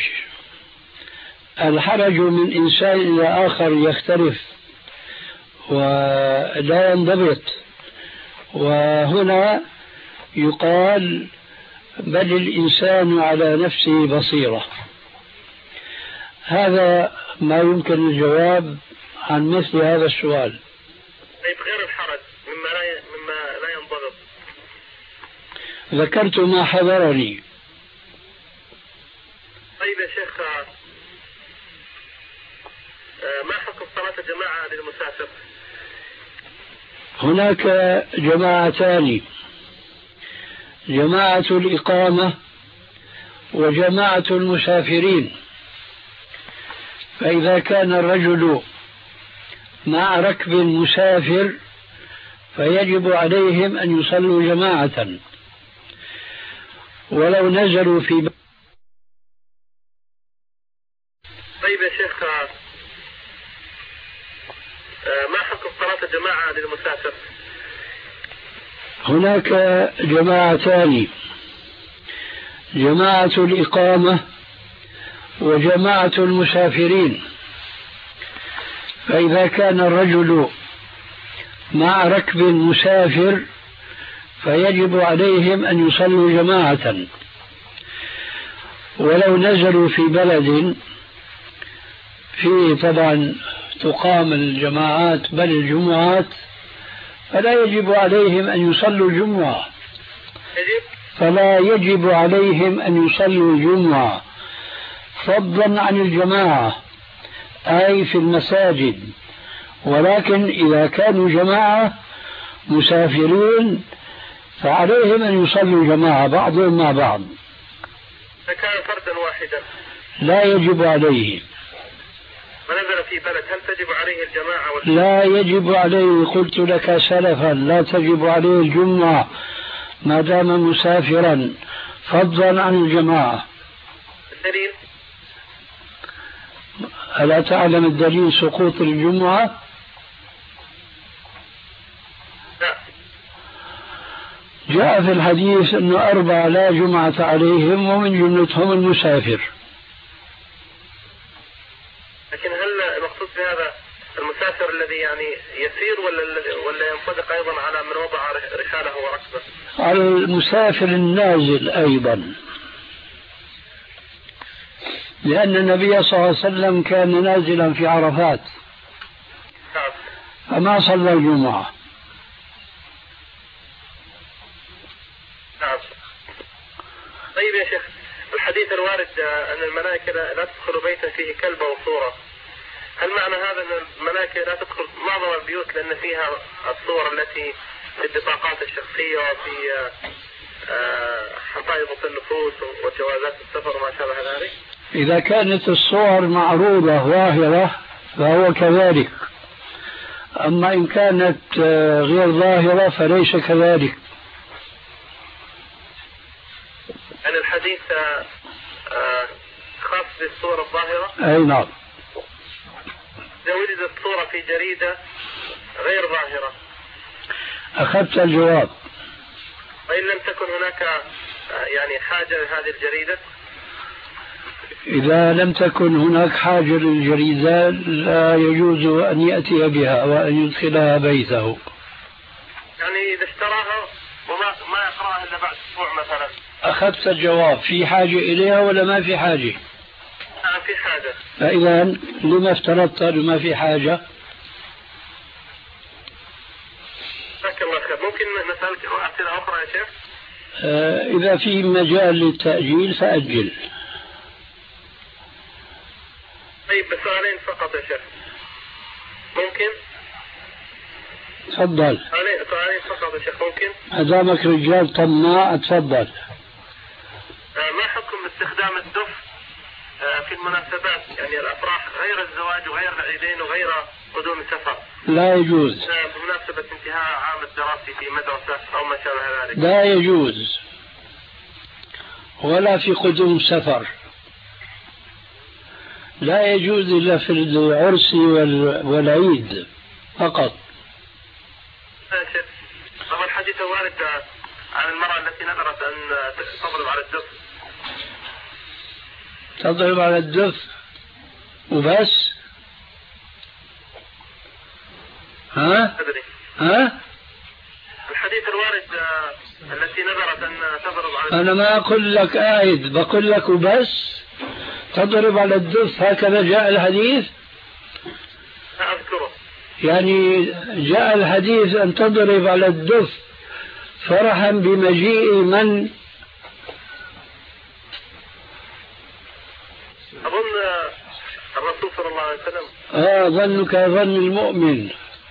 [SPEAKER 4] الحرج من إنسان إلى آخر يختلف ولا ينضبط، وهنا يقال بل الإنسان على نفسه بصيرة. هذا ما يمكن الجواب عن مثل هذا السؤال.
[SPEAKER 3] طيب غير الحرج مما لا مما لا ينضبط.
[SPEAKER 4] ذكرت ما حضرني.
[SPEAKER 3] طيب يا شيخ، ما حكم صلاة الجماعة للمسافر؟
[SPEAKER 4] هناك جماعتان، جماعة الإقامة وجماعة المسافرين. فإذا كان الرجل مع ركب مسافر فيجب عليهم أن يصلوا جماعة ولو نزلوا في ب...
[SPEAKER 3] طيب يا شيخ، ما حكم صلاة الجماعة للمسافر؟
[SPEAKER 4] هناك جماعتان: جماعة الإقامة وجماعة المسافرين. فإذا كان الرجل مع ركب مسافر فيجب عليهم أن يصلوا جماعة ولو نزلوا في بلد فيه طبعا تقام الجماعات بل الجمعات فلا يجب عليهم أن يصلوا الجمعة فلا يجب عليهم أن يصلوا الجمعة فضلا عن الجماعة أي في المساجد. ولكن إذا كانوا جماعة مسافرين فعليهم أن يصلوا جماعة بعضهم مع بعض.
[SPEAKER 3] فكان فردا واحدا
[SPEAKER 4] لا يجب عليه.
[SPEAKER 3] ونزل في بلد هل تجب عليه الجماعة ولا
[SPEAKER 4] لا يجب عليه؟ قلت لك سلفا لا تجب عليه الجمعة ما دام مسافرا فضلا عن الجماعة.
[SPEAKER 3] الدليل؟
[SPEAKER 4] ألا تعلم الدليل سقوط الجمعة؟
[SPEAKER 3] لا.
[SPEAKER 4] جاء في الحديث أنه أربعة لا جمعة عليهم ومن جملتهم المسافر.
[SPEAKER 3] لكن هل المقصود بهذا المسافر الذي يعني يسير ولا ولا ينطبق أيضا على من وضع رحاله وركبه؟
[SPEAKER 4] على المسافر النازل أيضا، لأن النبي صلى الله عليه وسلم كان نازلا في عرفات فما صلى الجمعة.
[SPEAKER 3] نعم. طيب يا شيخ، الحديث الوارد أن الملائكة لا تدخل بيتا فيه كلب أو صورة، هل معنى هذا أن الملائكة لا تدخل معظم البيوت لأن فيها الصور التي في البطاقات الشخصية وفي حقائب النفوس وجوازات السفر وما شابه ذلك؟
[SPEAKER 4] إذا كانت الصور معروضة ظاهرة فهو كذلك، أما إن كانت غير ظاهرة فليس كذلك.
[SPEAKER 3] يعني الحديث خاص بالصورة الظاهرة؟
[SPEAKER 4] أي نعم.
[SPEAKER 3] إذا وجدت صورة في جريدة غير ظاهرة
[SPEAKER 4] أخذت الجواب.
[SPEAKER 3] وإن لم تكن هناك يعني حاجة لهذه الجريدة؟
[SPEAKER 4] إذا لم تكن هناك حاجة للجريدة لا يجوز أن يأتي بها وأن يدخلها بيته.
[SPEAKER 3] يعني إذا اشتراها وما ما يقرأها إلا بعد أسبوع مثلا.
[SPEAKER 4] أخذت الجواب. في حاجة إليها ولا ما في حاجة؟
[SPEAKER 3] نعم في حاجة.
[SPEAKER 4] فإذا لما افترضت ما في حاجة؟
[SPEAKER 3] جزاك الله خير. ممكن نسألك أسئلة أخرى يا شيخ؟
[SPEAKER 4] آه إذا في مجال للتأجيل فأجل.
[SPEAKER 3] طيب سؤالين فقط يا شيخ ممكن؟
[SPEAKER 4] تفضل.
[SPEAKER 3] سؤالين فقط يا شيخ ممكن؟
[SPEAKER 4] أدامك رجال طماع تفضل.
[SPEAKER 3] آه ما حكم استخدام الدف آه في المناسبات يعني الأفراح غير الزواج وغير العيدين وغير قدوم السفر؟
[SPEAKER 4] لا يجوز.
[SPEAKER 3] آه بمناسبة انتهاء عام الدراسي في مدرسة أو ما شابه ذلك.
[SPEAKER 4] لا يجوز ولا في قدوم سفر. لا يجوز إلا في العرس والعيد فقط.
[SPEAKER 3] طبعا الحديث الوارد عن المرأة التي نذرت أن تضرب على الدف.
[SPEAKER 4] تضرب على الدف وبس؟ ها؟
[SPEAKER 3] أدري.
[SPEAKER 4] ها؟
[SPEAKER 3] الحديث الوارد التي نذرت أن تضرب على الدف.
[SPEAKER 4] أنا ما أقول لك آيد، بقول لك وبس تضرب على الدف، هكذا جاء الحديث؟
[SPEAKER 3] لا أذكره.
[SPEAKER 4] يعني جاء الحديث أن تضرب على الدف فرحا بمجيء من؟
[SPEAKER 3] أظن الرسول صلى الله عليه وسلم.
[SPEAKER 4] آه ظنك ظن المؤمن.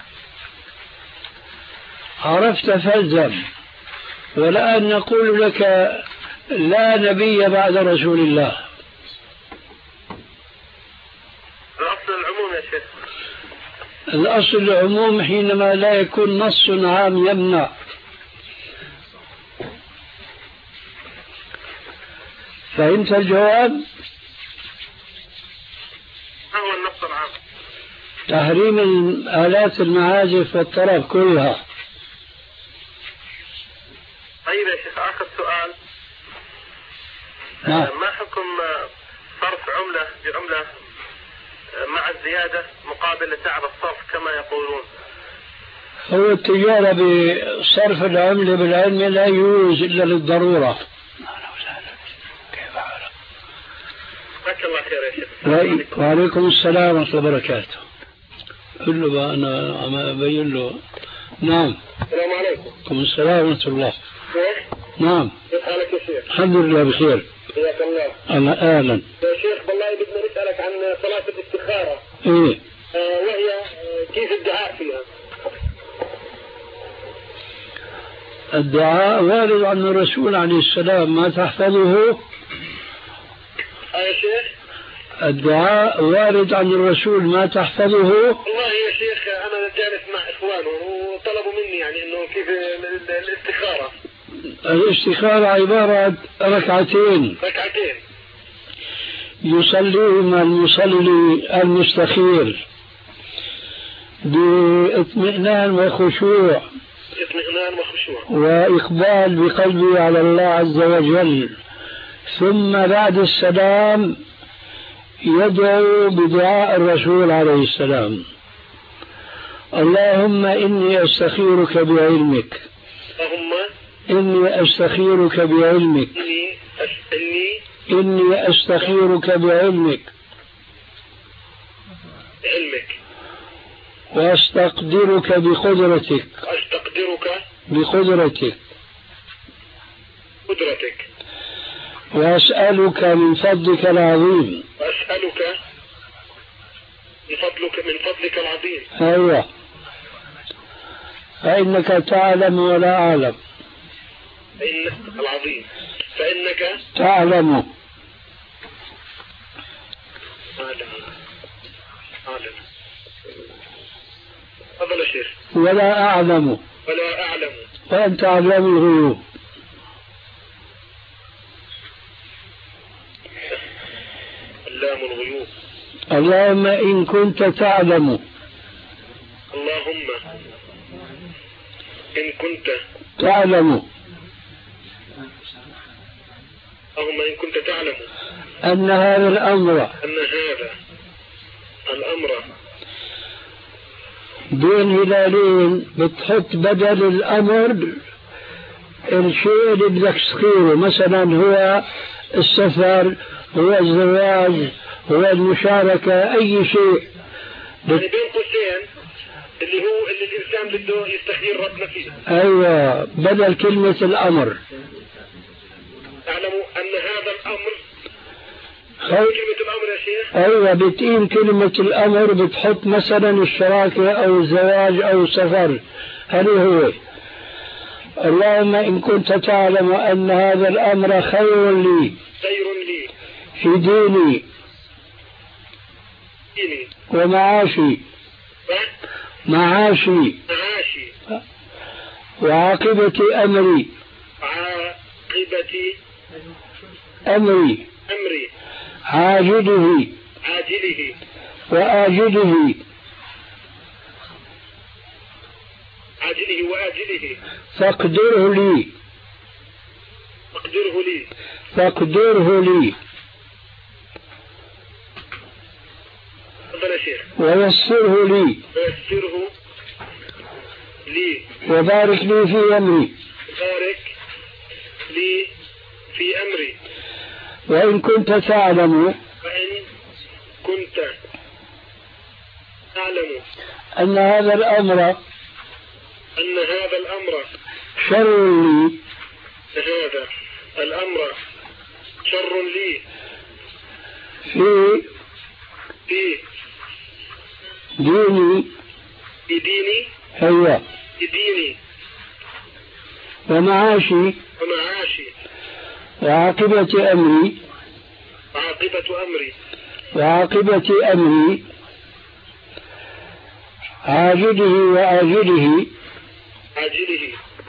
[SPEAKER 4] عرفت فالزم. والآن نقول لك لا نبي بعد رسول الله. الأصل العموم حينما لا يكون نص عام يمنع. فهمت الجواب؟
[SPEAKER 3] ما هو النص العام؟
[SPEAKER 4] تحريم الآلات المعازف والطرب كلها.
[SPEAKER 3] طيب يا شيخ آخر سؤال.
[SPEAKER 4] نعم.
[SPEAKER 3] ما حكم صرف عملة بعملة مع الزيادة مقابل سعر الصرف كما يقولون؟
[SPEAKER 4] هو التجارة بصرف العملة بالعلم لا يجوز إلا للضرورة.
[SPEAKER 3] جزاك الله خير يا شيخ.
[SPEAKER 4] وعليكم السلام ورحمة الله وبركاته. قل له بقى أنا عم أبين له. نعم.
[SPEAKER 3] السلام عليكم.
[SPEAKER 4] وعليكم السلام ورحمة الله.
[SPEAKER 3] شيخ.
[SPEAKER 4] نعم.
[SPEAKER 3] كيف حالك يا شيخ؟
[SPEAKER 4] الحمد لله بخير.
[SPEAKER 3] حياك الله.
[SPEAKER 4] أنا أهلا.
[SPEAKER 3] يا شيخ والله بدنا نسألك عن صلاة الاستخارة.
[SPEAKER 4] إيه.
[SPEAKER 3] آه وهي آه كيف الدعاء فيها؟
[SPEAKER 4] الدعاء وارد عن الرسول عليه السلام، ما تحفظه؟
[SPEAKER 3] آه يا شيخ.
[SPEAKER 4] الدعاء وارد عن الرسول، ما تحفظه؟
[SPEAKER 3] والله يا شيخ أنا جالس مع إخوانه وطلبوا مني يعني إنه كيف الاستخارة.
[SPEAKER 4] الاستخارة عبارة عن ركعتين
[SPEAKER 3] ركعتين
[SPEAKER 4] يصليهما المصلي المستخير باطمئنان وخشوع
[SPEAKER 3] اطمئنان وخشوع
[SPEAKER 4] وإقبال بقلبه على الله عز وجل، ثم بعد السلام يدعو بدعاء الرسول عليه السلام: اللهم إني أستخيرك بعلمك،
[SPEAKER 3] اللهم
[SPEAKER 4] إني أستخيرك بعلمك،
[SPEAKER 3] إني إني
[SPEAKER 4] إني أستخيرك بعلمك
[SPEAKER 3] علمك
[SPEAKER 4] وأستقدرك بقدرتك
[SPEAKER 3] أستقدرك
[SPEAKER 4] بقدرتك
[SPEAKER 3] قدرتك
[SPEAKER 4] وأسألك من فضلك العظيم.
[SPEAKER 3] وأسألك من فضلك من فضلك العظيم.
[SPEAKER 4] أيوة، فإنك تعلم ولا أعلم.
[SPEAKER 3] فإنك العظيم فإنك
[SPEAKER 4] تعلم
[SPEAKER 3] أعلم أعلم تفضل يا شيخ.
[SPEAKER 4] ولا أعلم
[SPEAKER 3] ولا أعلم
[SPEAKER 4] وأنت أعلم الغيوب.
[SPEAKER 3] علام الغيوب.
[SPEAKER 4] اللهم إن كنت تعلم
[SPEAKER 3] اللهم إن كنت
[SPEAKER 4] تعلم
[SPEAKER 3] اللهم إن كنت تعلم
[SPEAKER 4] أن هذا الأمر
[SPEAKER 3] أن هذا الأمر
[SPEAKER 4] بين هلالين، بتحط بدل الأمر الشيء اللي بدك تسخيره، مثلا هو السفر، هو الزواج، هو المشاركة، أي شيء
[SPEAKER 3] يعني بين قوسين اللي هو اللي الإنسان بده يستخير ربنا فيه.
[SPEAKER 4] أيوة، بدل كلمة الأمر.
[SPEAKER 3] اعلموا أن هذا الأمر
[SPEAKER 4] خي...
[SPEAKER 3] كلمة الأمر يا شيخ.
[SPEAKER 4] أيوة، بتقيم كلمة الأمر، بتحط مثلا الشراكة أو الزواج أو السفر. هل هو اللهم إن كنت تعلم أن هذا الأمر خير لي
[SPEAKER 3] خير لي
[SPEAKER 4] في ديني
[SPEAKER 3] ديني
[SPEAKER 4] ومعاشي معاشي
[SPEAKER 3] معاشي
[SPEAKER 4] وعاقبة أمري
[SPEAKER 3] عاقبة
[SPEAKER 4] أمري
[SPEAKER 3] أمري
[SPEAKER 4] عاجله
[SPEAKER 3] عاجله
[SPEAKER 4] وآجله
[SPEAKER 3] عاجله وآجله
[SPEAKER 4] فاقدره لي
[SPEAKER 3] فاقدره لي
[SPEAKER 4] فاقدره لي
[SPEAKER 3] تفضل يا شيخ.
[SPEAKER 4] ويسره لي
[SPEAKER 3] ويسره لي
[SPEAKER 4] وبارك لي في أمري
[SPEAKER 3] بارك لي في أمري.
[SPEAKER 4] وإن كنت تعلم
[SPEAKER 3] وإن كنت تعلم
[SPEAKER 4] أن هذا الأمر
[SPEAKER 3] أن هذا الأمر
[SPEAKER 4] شر لي
[SPEAKER 3] هذا الأمر شر لي
[SPEAKER 4] في
[SPEAKER 3] في
[SPEAKER 4] ديني
[SPEAKER 3] في ديني
[SPEAKER 4] أيوة
[SPEAKER 3] في ديني
[SPEAKER 4] ومعاشي
[SPEAKER 3] ومعاشي
[SPEAKER 4] وعاقبة أمري
[SPEAKER 3] وعاقبة أمري
[SPEAKER 4] وعاقبة أمري عاجله وآجله
[SPEAKER 3] عاجله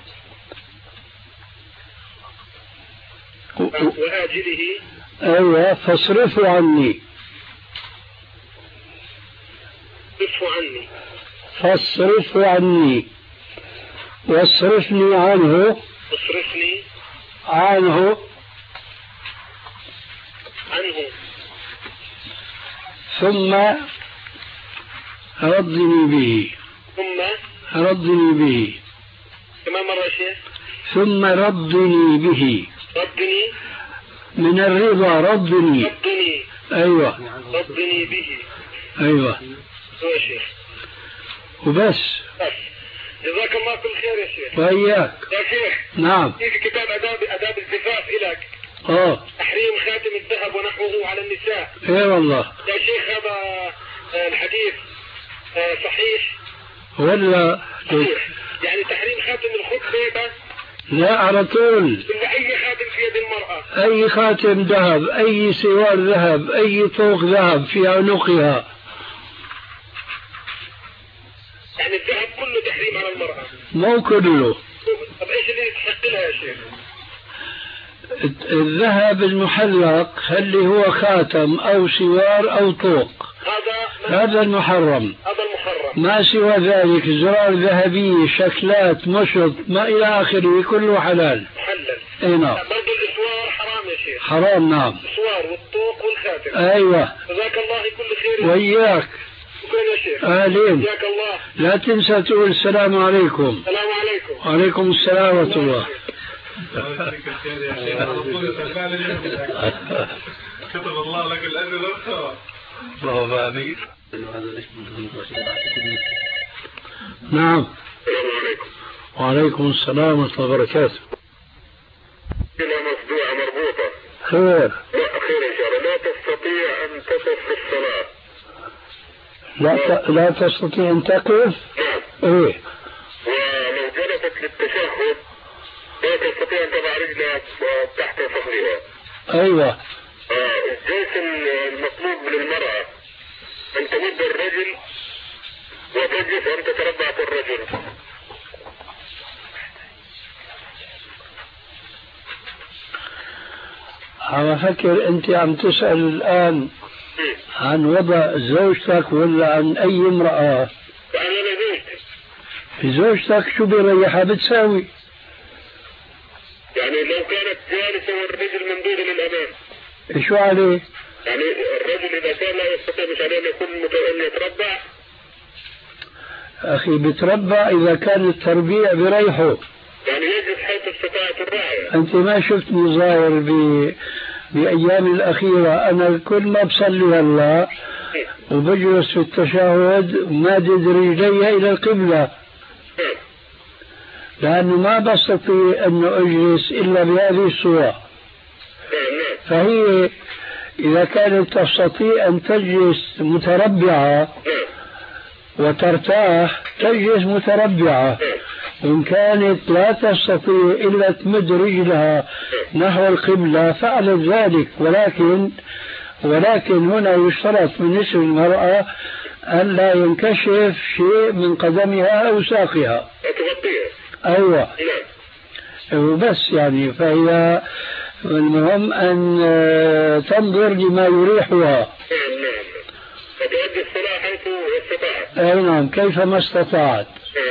[SPEAKER 3] وآجله.
[SPEAKER 4] أيوة. فاصرفه عني.
[SPEAKER 3] اصرفه عني.
[SPEAKER 4] فاصرفه عني. واصرفني عنه.
[SPEAKER 3] اصرفني
[SPEAKER 4] عنه.
[SPEAKER 3] عنه.
[SPEAKER 4] ثم ردني به.
[SPEAKER 3] ثم
[SPEAKER 4] ردني به.
[SPEAKER 3] كمان مرة شيخ.
[SPEAKER 4] ثم ردني به.
[SPEAKER 3] ردني
[SPEAKER 4] من الرضا. ردني.
[SPEAKER 3] ردني.
[SPEAKER 4] أيوة.
[SPEAKER 3] ردني به.
[SPEAKER 4] أيوة.
[SPEAKER 3] هو يا شيخ.
[SPEAKER 4] وبس.
[SPEAKER 3] بس. جزاك الله كل خير يا شيخ.
[SPEAKER 4] وإياك.
[SPEAKER 3] يا شيخ.
[SPEAKER 4] نعم.
[SPEAKER 3] في كتاب آداب آداب الزفاف إلك.
[SPEAKER 4] اه.
[SPEAKER 3] تحريم خاتم الذهب ونحوه على النساء.
[SPEAKER 4] اي والله.
[SPEAKER 3] يا شيخ هذا الحديث صحيح
[SPEAKER 4] ولا
[SPEAKER 3] صحيح. يعني تحريم خاتم الخطبة بس.
[SPEAKER 4] لا على طول.
[SPEAKER 3] ولا أي خاتم في يد المرأة.
[SPEAKER 4] أي خاتم ذهب، أي سوار ذهب، أي طوق ذهب في عنقها.
[SPEAKER 3] يعني الذهب كله تحريم على المرأة.
[SPEAKER 4] مو كله.
[SPEAKER 3] طب ايش اللي يستحق لها يا شيخ؟
[SPEAKER 4] الذهب المحلق اللي هو خاتم أو سوار أو طوق،
[SPEAKER 3] هذا
[SPEAKER 4] هذا المحرم.
[SPEAKER 3] هذا المحرم.
[SPEAKER 4] ما سوى ذلك زرار ذهبية، شكلات، مشط، ما إلى آخره، كله حلال.
[SPEAKER 3] محلل.
[SPEAKER 4] اي نعم.
[SPEAKER 3] برضه الإسوار حرام يا شيخ.
[SPEAKER 4] حرام. نعم.
[SPEAKER 3] الإسوار والطوق والخاتم.
[SPEAKER 4] أيوة.
[SPEAKER 3] جزاك الله كل خير.
[SPEAKER 4] وإياك.
[SPEAKER 3] شكرا يا شيخ.
[SPEAKER 4] أهلين.
[SPEAKER 3] جزاك الله.
[SPEAKER 4] لا تنسى تقول السلام عليكم.
[SPEAKER 3] السلام عليكم.
[SPEAKER 4] وعليكم السلام ورحمة الله.
[SPEAKER 5] كتب الله لك الأجر والثواب.
[SPEAKER 4] الله أمين. نعم.
[SPEAKER 3] السلام عليكم.
[SPEAKER 4] وعليكم السلام ورحمة الله وبركاته.
[SPEAKER 3] كلمة مصدوعة مربوطة.
[SPEAKER 4] خير.
[SPEAKER 3] لا خير إن شاء الله. لا تستطيع أن تقف في الصلاة.
[SPEAKER 4] لا ت... لا تستطيع أن تقف.
[SPEAKER 3] نعم.
[SPEAKER 4] إيه.
[SPEAKER 3] ولو جلست للتشهد لا تستطيع أن تضع رجلها تحت فخذها.
[SPEAKER 4] أيوة.
[SPEAKER 3] الجلسة المطلوب من المرأة أن تمد الرجل وتجلس أن تتربع في الرجل.
[SPEAKER 4] عم أفكر أنت عم تسأل الآن عن وضع زوجتك ولا عن أي امرأة؟
[SPEAKER 3] أنا زوجتي.
[SPEAKER 4] زوجتك شو بيريحها بتساوي؟
[SPEAKER 3] يعني لو كانت جالسة والرجل ممدودة للأمام.
[SPEAKER 4] شو عليه؟
[SPEAKER 3] يعني الرجل إذا كان لا يستطيع مش عليه أن يكون أن يتربع.
[SPEAKER 4] أخي بتربع إذا كان التربيع بريحه.
[SPEAKER 3] يعني يجلس حيث استطاعت الراحة.
[SPEAKER 4] أنت ما شفتني ظاهر ب... بأيام الأخيرة أنا كل ما بصلي هلا وبجلس في التشهد مادد رجلي إلى القبلة، لأنه ما بستطيع أن أجلس إلا بهذه الصورة. فهي إذا كانت تستطيع أن تجلس متربعة وترتاح تجلس متربعة، وإن كانت لا تستطيع إلا تمد رجلها نحو القبلة فعلت ذلك. ولكن ولكن هنا يشترط بالنسبة للمرأة أن لا ينكشف شيء من قدمها أو ساقها. أيوة. وبس يعني فهي المهم أن تنظر لما يريحها.
[SPEAKER 3] فتؤدي الصلاة حيث استطاعت.
[SPEAKER 4] أي نعم كيفما استطاعت.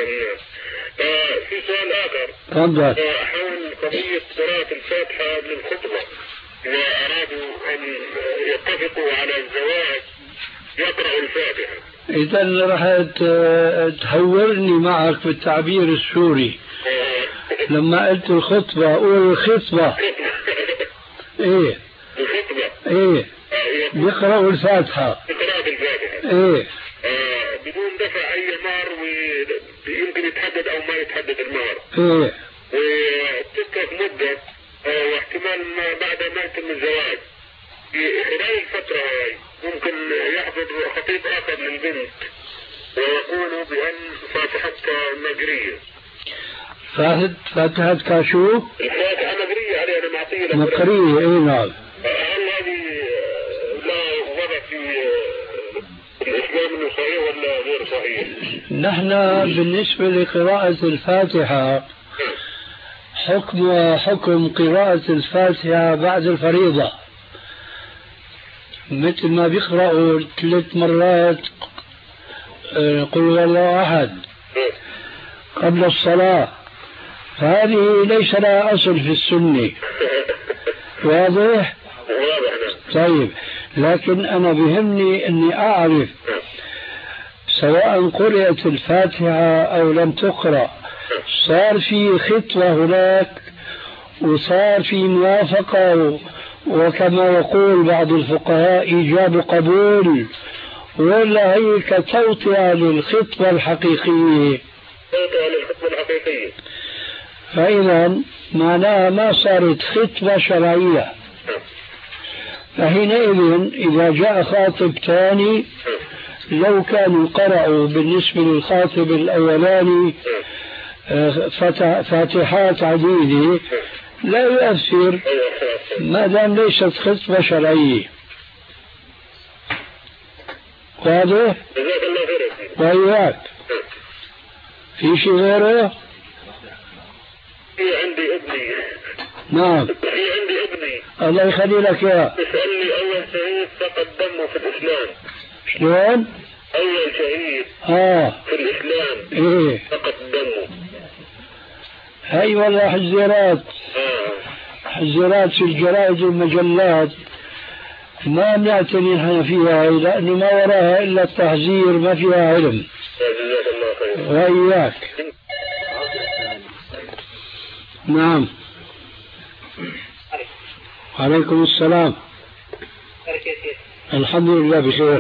[SPEAKER 3] في سؤال آخر.
[SPEAKER 4] تفضل.
[SPEAKER 3] حول قضية قراءة الفاتحة للخطبة. إذا أرادوا أن يتفقوا على الزواج يقرأوا الفاتحة.
[SPEAKER 4] إذا راح تهورني معك في التعبير السوري. لما قلت الخطبة أقول الخطبة. إيه.
[SPEAKER 3] الخطبة.
[SPEAKER 4] إيه. بيقرأوا الفاتحة.
[SPEAKER 3] قراءة الفاتحة.
[SPEAKER 4] إيه.
[SPEAKER 3] آه بدون دفع أي مهر ويمكن يتحدد أو ما يتحدد المهر.
[SPEAKER 4] إيه.
[SPEAKER 3] وتترك مدة آه واحتمال ما بعد ما يتم الزواج في خلال الفترة هاي ممكن يحضر خطيب آخر للبنت ويقول بأن فاتحتها مجرية.
[SPEAKER 4] فاتحة كاشو؟
[SPEAKER 3] الفاتحة مجرية عليها أنا معطية
[SPEAKER 4] مقرية. إيه نعم.
[SPEAKER 3] هل هذه لا وضع في الإسلام إنه صحيح ولا غير صحيح؟ صحيح.
[SPEAKER 4] نحن بالنسبة لقراءة الفاتحة حكم حكم قراءة الفاتحة بعد الفريضة، مثل ما بيقرأوا ثلاث مرات قل هو الله أحد قبل الصلاة، فهذه ليس لها أصل في السنة. واضح؟ طيب، لكن أنا بهمني أني أعرف سواء قرأت الفاتحة أو لم تقرأ صار في خطوة هناك وصار في موافقة، وكما يقول بعض الفقهاء إيجاب قبول، ولا هي كتوطئة للخطوة الحقيقية؟
[SPEAKER 3] توطئة للخطوة الحقيقية.
[SPEAKER 4] فإذا معناها ما صارت خطوة شرعية. فحينئذ إذا جاء خاطب ثاني لو كانوا قرأوا بالنسبة للخاطب الأولاني فاتحات عديدة لا يؤثر ما دام ليست خطبة شرعية. واضح؟ وإياك في شيء غيره؟
[SPEAKER 3] في عندي ابني.
[SPEAKER 4] نعم.
[SPEAKER 3] في عندي ابني.
[SPEAKER 4] الله يخلي لك اياه.
[SPEAKER 3] يسألني أول شهيد فقد دمه في الإسلام.
[SPEAKER 4] شلون؟
[SPEAKER 3] أول شهيد
[SPEAKER 4] آه.
[SPEAKER 3] في الإسلام
[SPEAKER 4] إيه
[SPEAKER 3] فقد دمه.
[SPEAKER 4] هاي والله حزيرات.
[SPEAKER 3] آه.
[SPEAKER 4] حزيرات في الجرائد والمجلات ما بنعتني نحن فيها، لأنه ما وراها إلا التحذير، ما فيها علم.
[SPEAKER 3] جزاك الله خير.
[SPEAKER 4] وإياك. نعم. عليكم السلام. الحمد لله بخير.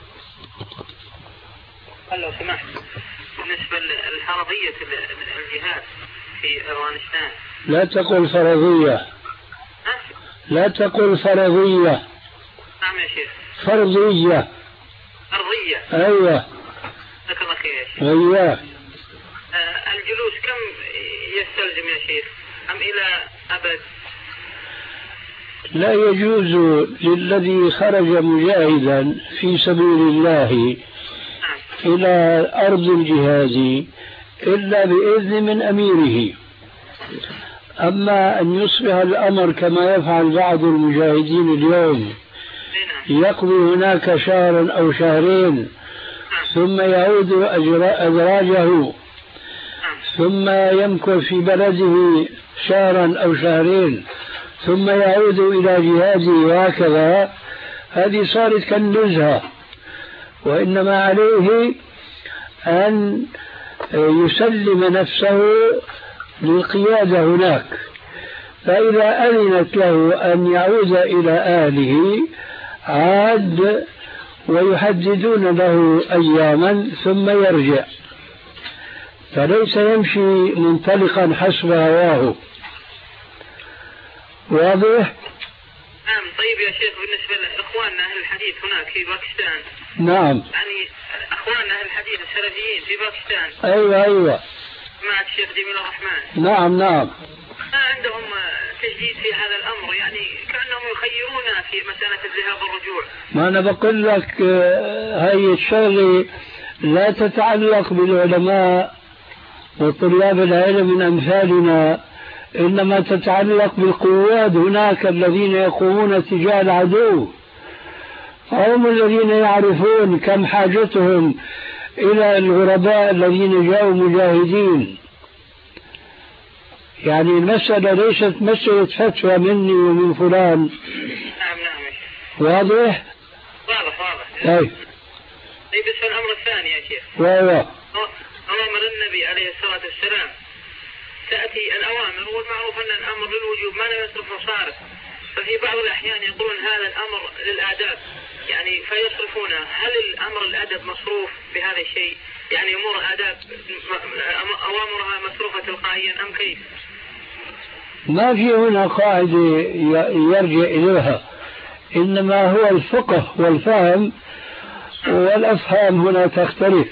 [SPEAKER 6] لو سمحت، بالنسبة للفرضية الجهاد في أفغانستان.
[SPEAKER 4] لا تقل فرضية. لا تقل فرضية.
[SPEAKER 6] نعم يا شيخ.
[SPEAKER 4] فرضية.
[SPEAKER 6] فرضية.
[SPEAKER 4] أيوة.
[SPEAKER 6] جزاك الله خير يا شيخ.
[SPEAKER 4] أيوة.
[SPEAKER 6] آه الجلوس كم يستلزم يا شيخ؟ أم إلى أبد؟
[SPEAKER 4] لا يجوز للذي خرج مجاهدا في سبيل الله إلى أرض الجهاد إلا بإذن من أميره. أما أن يصبح الأمر كما يفعل بعض المجاهدين اليوم، يقضي هناك شهرا أو شهرين ثم يعود أدراجه ثم يمكث في بلده شهرا أو شهرين ثم يعود إلى جهاده وهكذا، هذه صارت كالنزهة. وإنما عليه أن يسلم نفسه للقيادة هناك، فإذا أذنت له أن يعود إلى أهله عاد ويحددون له أياما ثم يرجع، فليس يمشي منطلقا حسب هواه. واضح؟
[SPEAKER 6] نعم. طيب يا شيخ، بالنسبة لإخواننا أهل الحديث هناك في باكستان.
[SPEAKER 4] نعم.
[SPEAKER 6] يعني إخواننا أهل الحديث السلفيين في باكستان.
[SPEAKER 4] أيوة أيوة.
[SPEAKER 6] مع الشيخ جميل الرحمن.
[SPEAKER 4] نعم نعم.
[SPEAKER 6] ما عندهم تجديد في هذا الأمر، يعني كأنهم يخيرونا في مسألة الذهاب والرجوع.
[SPEAKER 4] ما أنا بقول لك هاي الشغلة لا تتعلق بالعلماء وطلاب العلم من أمثالنا، إنما تتعلق بالقواد هناك الذين يقومون تجاه العدو، هم الذين يعرفون كم حاجتهم إلى الغرباء الذين جاءوا مجاهدين. يعني المسألة ليست مسألة فتوى مني ومن فلان.
[SPEAKER 6] نعم نعم.
[SPEAKER 4] واضح؟
[SPEAKER 6] واضح واضح.
[SPEAKER 4] طيب.
[SPEAKER 6] طيب بس الأمر الثاني يا شيخ.
[SPEAKER 4] واضح.
[SPEAKER 6] أوامر النبي عليه الصلاة والسلام تأتي الأوامر، والمعروف أن الأمر للوجوب ما لا يصرف صارف، ففي بعض الأحيان يقولون هذا الأمر للآداب، يعني فيصرفونه. هل الأمر الأدب مصروف بهذا الشيء؟ يعني أمور آداب أوامرها مصروفة تلقائيا أم كيف؟
[SPEAKER 4] ما في هنا قاعدة يرجع إليها، إنما هو الفقه والفهم، والأفهام هنا تختلف.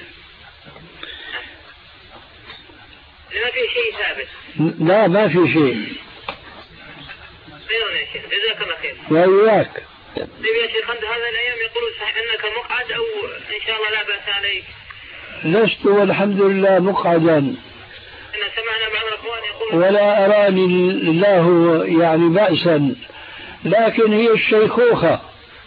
[SPEAKER 6] ما في شيء ثابت.
[SPEAKER 4] لا ما في شيء.
[SPEAKER 6] أيوة يا شيخ، جزاك الله خير.
[SPEAKER 4] وإياك.
[SPEAKER 6] طيب يا شيخ، عند هذا الأيام يقولون صحيح أنك مقعد أو إن شاء الله لا بأس عليك.
[SPEAKER 4] لست والحمد لله مقعدا.
[SPEAKER 6] أنا سمعنا بعض الأخوان يقول
[SPEAKER 4] ولا أراني الله يعني بأسا، لكن هي الشيخوخة،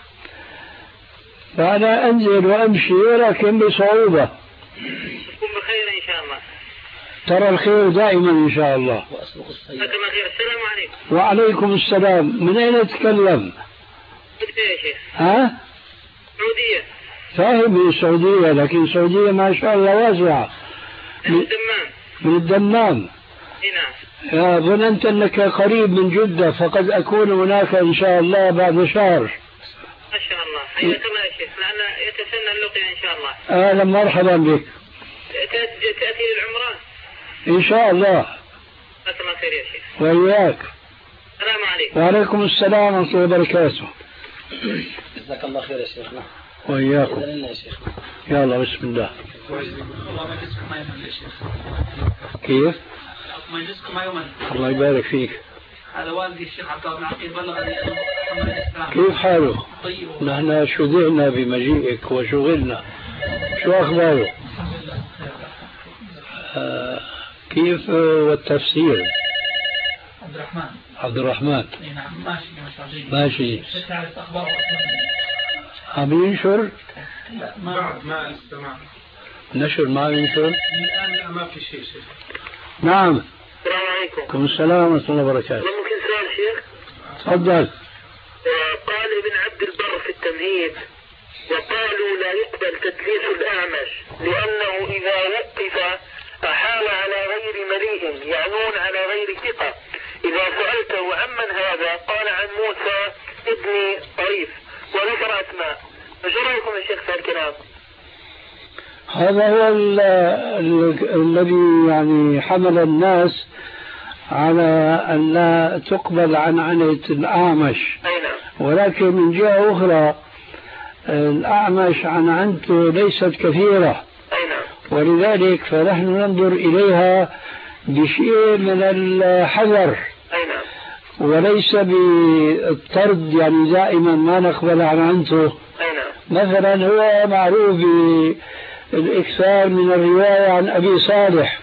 [SPEAKER 4] فأنا أنزل وأمشي ولكن بصعوبة.
[SPEAKER 6] تكون بخير إن شاء الله.
[SPEAKER 4] ترى الخير دائما إن شاء الله.
[SPEAKER 6] السلام عليكم.
[SPEAKER 4] وعليكم السلام. من أين تتكلم؟
[SPEAKER 6] يا شيخ.
[SPEAKER 4] ها؟
[SPEAKER 6] سعودية.
[SPEAKER 4] فاهم السعودية، لكن السعودية ما شاء الله واسعة.
[SPEAKER 6] من الدمام.
[SPEAKER 4] من الدمام.
[SPEAKER 6] نعم.
[SPEAKER 4] ظننت أنك قريب من جدة، فقد أكون هناك إن شاء الله بعد شهر.
[SPEAKER 6] ما شاء الله. حياك الله يا شيخ، لأن يتسنى اللقيا إن شاء الله.
[SPEAKER 4] أهلا مرحبا بك.
[SPEAKER 6] تأتي للعمرة؟
[SPEAKER 4] إن شاء الله.
[SPEAKER 6] جزاك الله خير يا شيخ.
[SPEAKER 4] وإياك.
[SPEAKER 6] السلام عليكم.
[SPEAKER 4] وعليكم السلام ورحمة الله وبركاته.
[SPEAKER 1] جزاك الله خير يا شيخنا.
[SPEAKER 4] وإياكم. يلا بسم الله. كيف؟ الله يبارك فيك.
[SPEAKER 2] هذا والدي الشيخ عبد الله بن عقيل بلغ
[SPEAKER 4] كيف حاله؟ نحن شذعنا بمجيئك وشغلنا. شو أخباره؟ آه كيف والتفسير؟
[SPEAKER 2] عبد الرحمن.
[SPEAKER 4] عبد الرحمن.
[SPEAKER 2] نعم ماشي ما شاء الله.
[SPEAKER 4] ماشي.
[SPEAKER 2] تعرف أخباره.
[SPEAKER 4] عم ينشر؟
[SPEAKER 2] لا ما
[SPEAKER 5] بعد ما استمع.
[SPEAKER 4] نشر ما ينشر؟
[SPEAKER 5] الآن ما في شيء شيخ.
[SPEAKER 4] نعم.
[SPEAKER 3] السلام عليكم.
[SPEAKER 4] عليكم السلام ورحمة الله وبركاته.
[SPEAKER 3] ممكن سؤال شيخ؟
[SPEAKER 4] تفضل.
[SPEAKER 3] قال ابن عبد البر في التمهيد: وقالوا لا يقبل تدليس الأعمش لأنه إذا وقف أحال على غير مليء، يعنون على غير ثقة. إذا سألته عمن هذا قال عن موسى ابن طريف وذكر أسماء. فشو رأيكم يا شيخ في الكلام؟
[SPEAKER 4] هذا هو ال ال الذي يعني حمل الناس على أن لا تقبل عن عنة الأعمش. ولكن من جهة أخرى الأعمش عن عنته ليست كثيرة، ولذلك فنحن ننظر إليها بشيء من الحذر وليس بالطرد، يعني دائما ما نقبل عن عنته. مثلا هو معروف بالإكثار من الرواية عن أبي صالح،